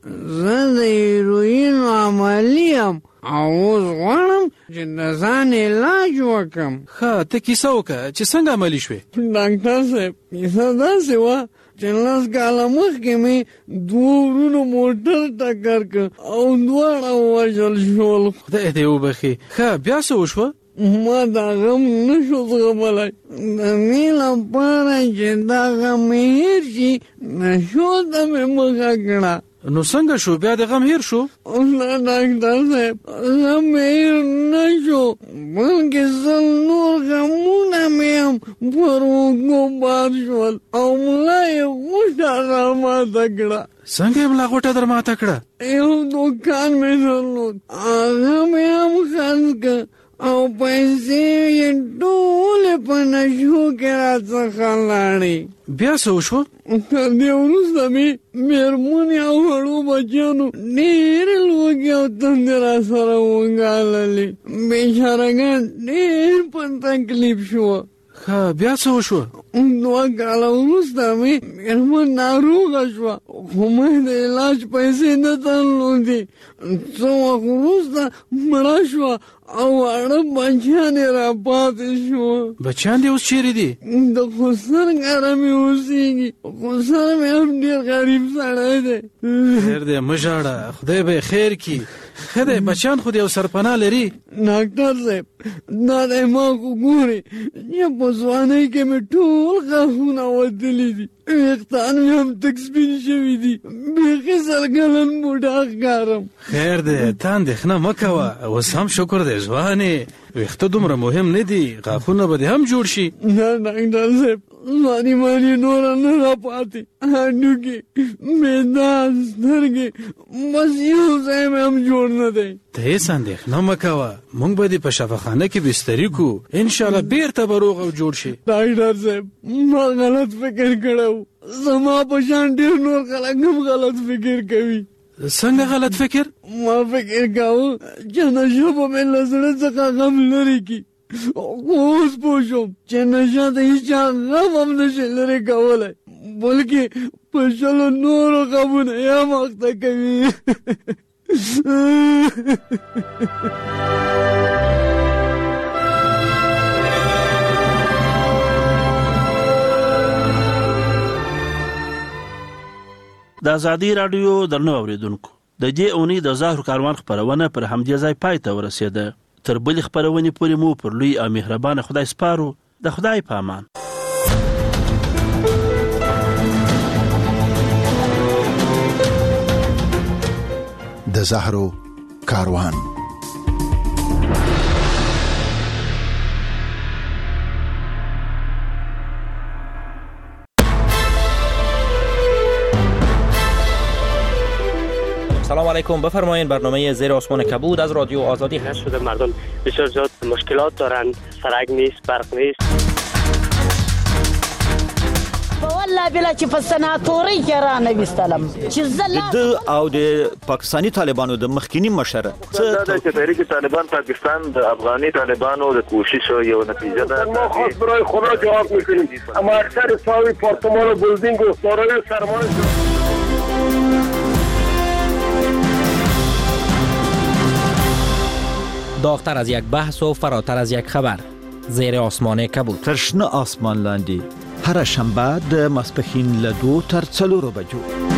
زه د هیروین عملي یم او اوس غواړم چې د ځان علاج وکړم. ښه ته کیسه وکړه چې څنګه عملي شوې؟ ډاکټر صاحب کیسه داسې وه چې 10 کاله مخکې مې 2 ورونو موټر ټکر کړ او دواړه ووژل شول. خدای دې وبخي. ښه بیا څه وشوه؟ ما دا غم نشو زغملی. د دې لپاره چې دا غم مې هېر شي نشو ته مې مخه کړه. نو څنګه شو بیا د غم هېر شو؟ نه ډاکټر صاحب غم مې هېر نه شو بلکې 100 نور غمونه مې هم پر اوږو بار شول او ملا یې غوټه راماته کړه. څنګه یې ملا غوټه در ماته کړه؟ یو دوکان مې درلود هغه مې هم خرڅ کړ او پیسې یې ټولې په نشو کې راڅخه لاړې. بیا څه وشوه؟ تر دې وروسته مې مېرمنې او وړو بچیانو ډېرې لوږې او تندې راسره وګاللې. بېچارهګان ډېر په تکلیف شوه. ښه بیا څه وشوه؟ 2 کاله وروسته مې مېرمن ناروغه شوه خو مې د علاج پیسې نه درلودې. څه وخت وروسته مړه شوه او واړه بچیان یې راپاتې شوه. بچیان دې اوس چیرې دي؟ د خسر کره مې اوسېږي. خسر مې هم ډېر غریب سړی دی. خیر دی مه ژاړه خدای به یې خیر کړي. ښه دی بچیان خو دې یو سرپناه لري. ډاکټر صاحب دا دی ما خو ګورې چې په ځوانۍ کې مې ټول غاښونه وتلي دي، ویښتان مې هم تک سپین شوي دي، بیخي سرګلن بوډا ښکارم. خیر دی ته اندېښنه مه کوه اوس هم شکر دی ځوانې ویښته دومره مهم نه دي غاښونه به دې هم جوړ شي. نه ډاکټر صاحب ځواني ماني نوره نه راپاتې هډوکي معده سترګې بس یو ځای مې هم جوړ نه دی. ته هېڅ اندېښنه مه کوه موږ به دې په شفاخانه کې بستري کړو انشاءالله بیرته به روغ او جوړ شي. ډاکټر صاحب ما غلط فکر کړی و. زما په شان ډېر نور خلک هم غلط فکر کوي. څنګه غلط فکر؟ ما فکر کاوه چې نشه به مې له زړه څخه غم لرې کړي خو اوس پوه شوم چې نشه د هېچا غم هم نشي لرې کولی بلکې په 100 نورو غمونه یې هم اخته کوي. د ازادي راډیو درنو اوریدونکو د دې اونۍ د زهرو کاروان خپرونه پر همدې ځای پای ته ورسېده. تر بلې خپرونې پورې مو پر لوی او مهربانه خدای سپارو. د خدای په امان. د زهرو کاروان. سلام علیکم، بفرمایید. برنامه زیر آسمان کبود از رادیو آزادی هست. شده مردم بسیار زیاد مشکلات دارند، سرک نیست، برق نیست. والله بلا چې په سناتوري کې را نه وستلم چې د او د پاکستانی طالبانو د مخکینی مشر څه د تحریک طالبان پاکستان د افغاني طالبانو د کوشش یو نتیجه ده. ما خاص برای خدا جواب میکنیم، اما اکثر ساوی پارتمان و بلدینگ و دارای سرمایه داغتر از یک بحث و فراتر از یک خبر. زیر آسمان کبود. ترشنه آسمان لاندی هر شنبه د ماسپښین له 2 تر 4 بجو.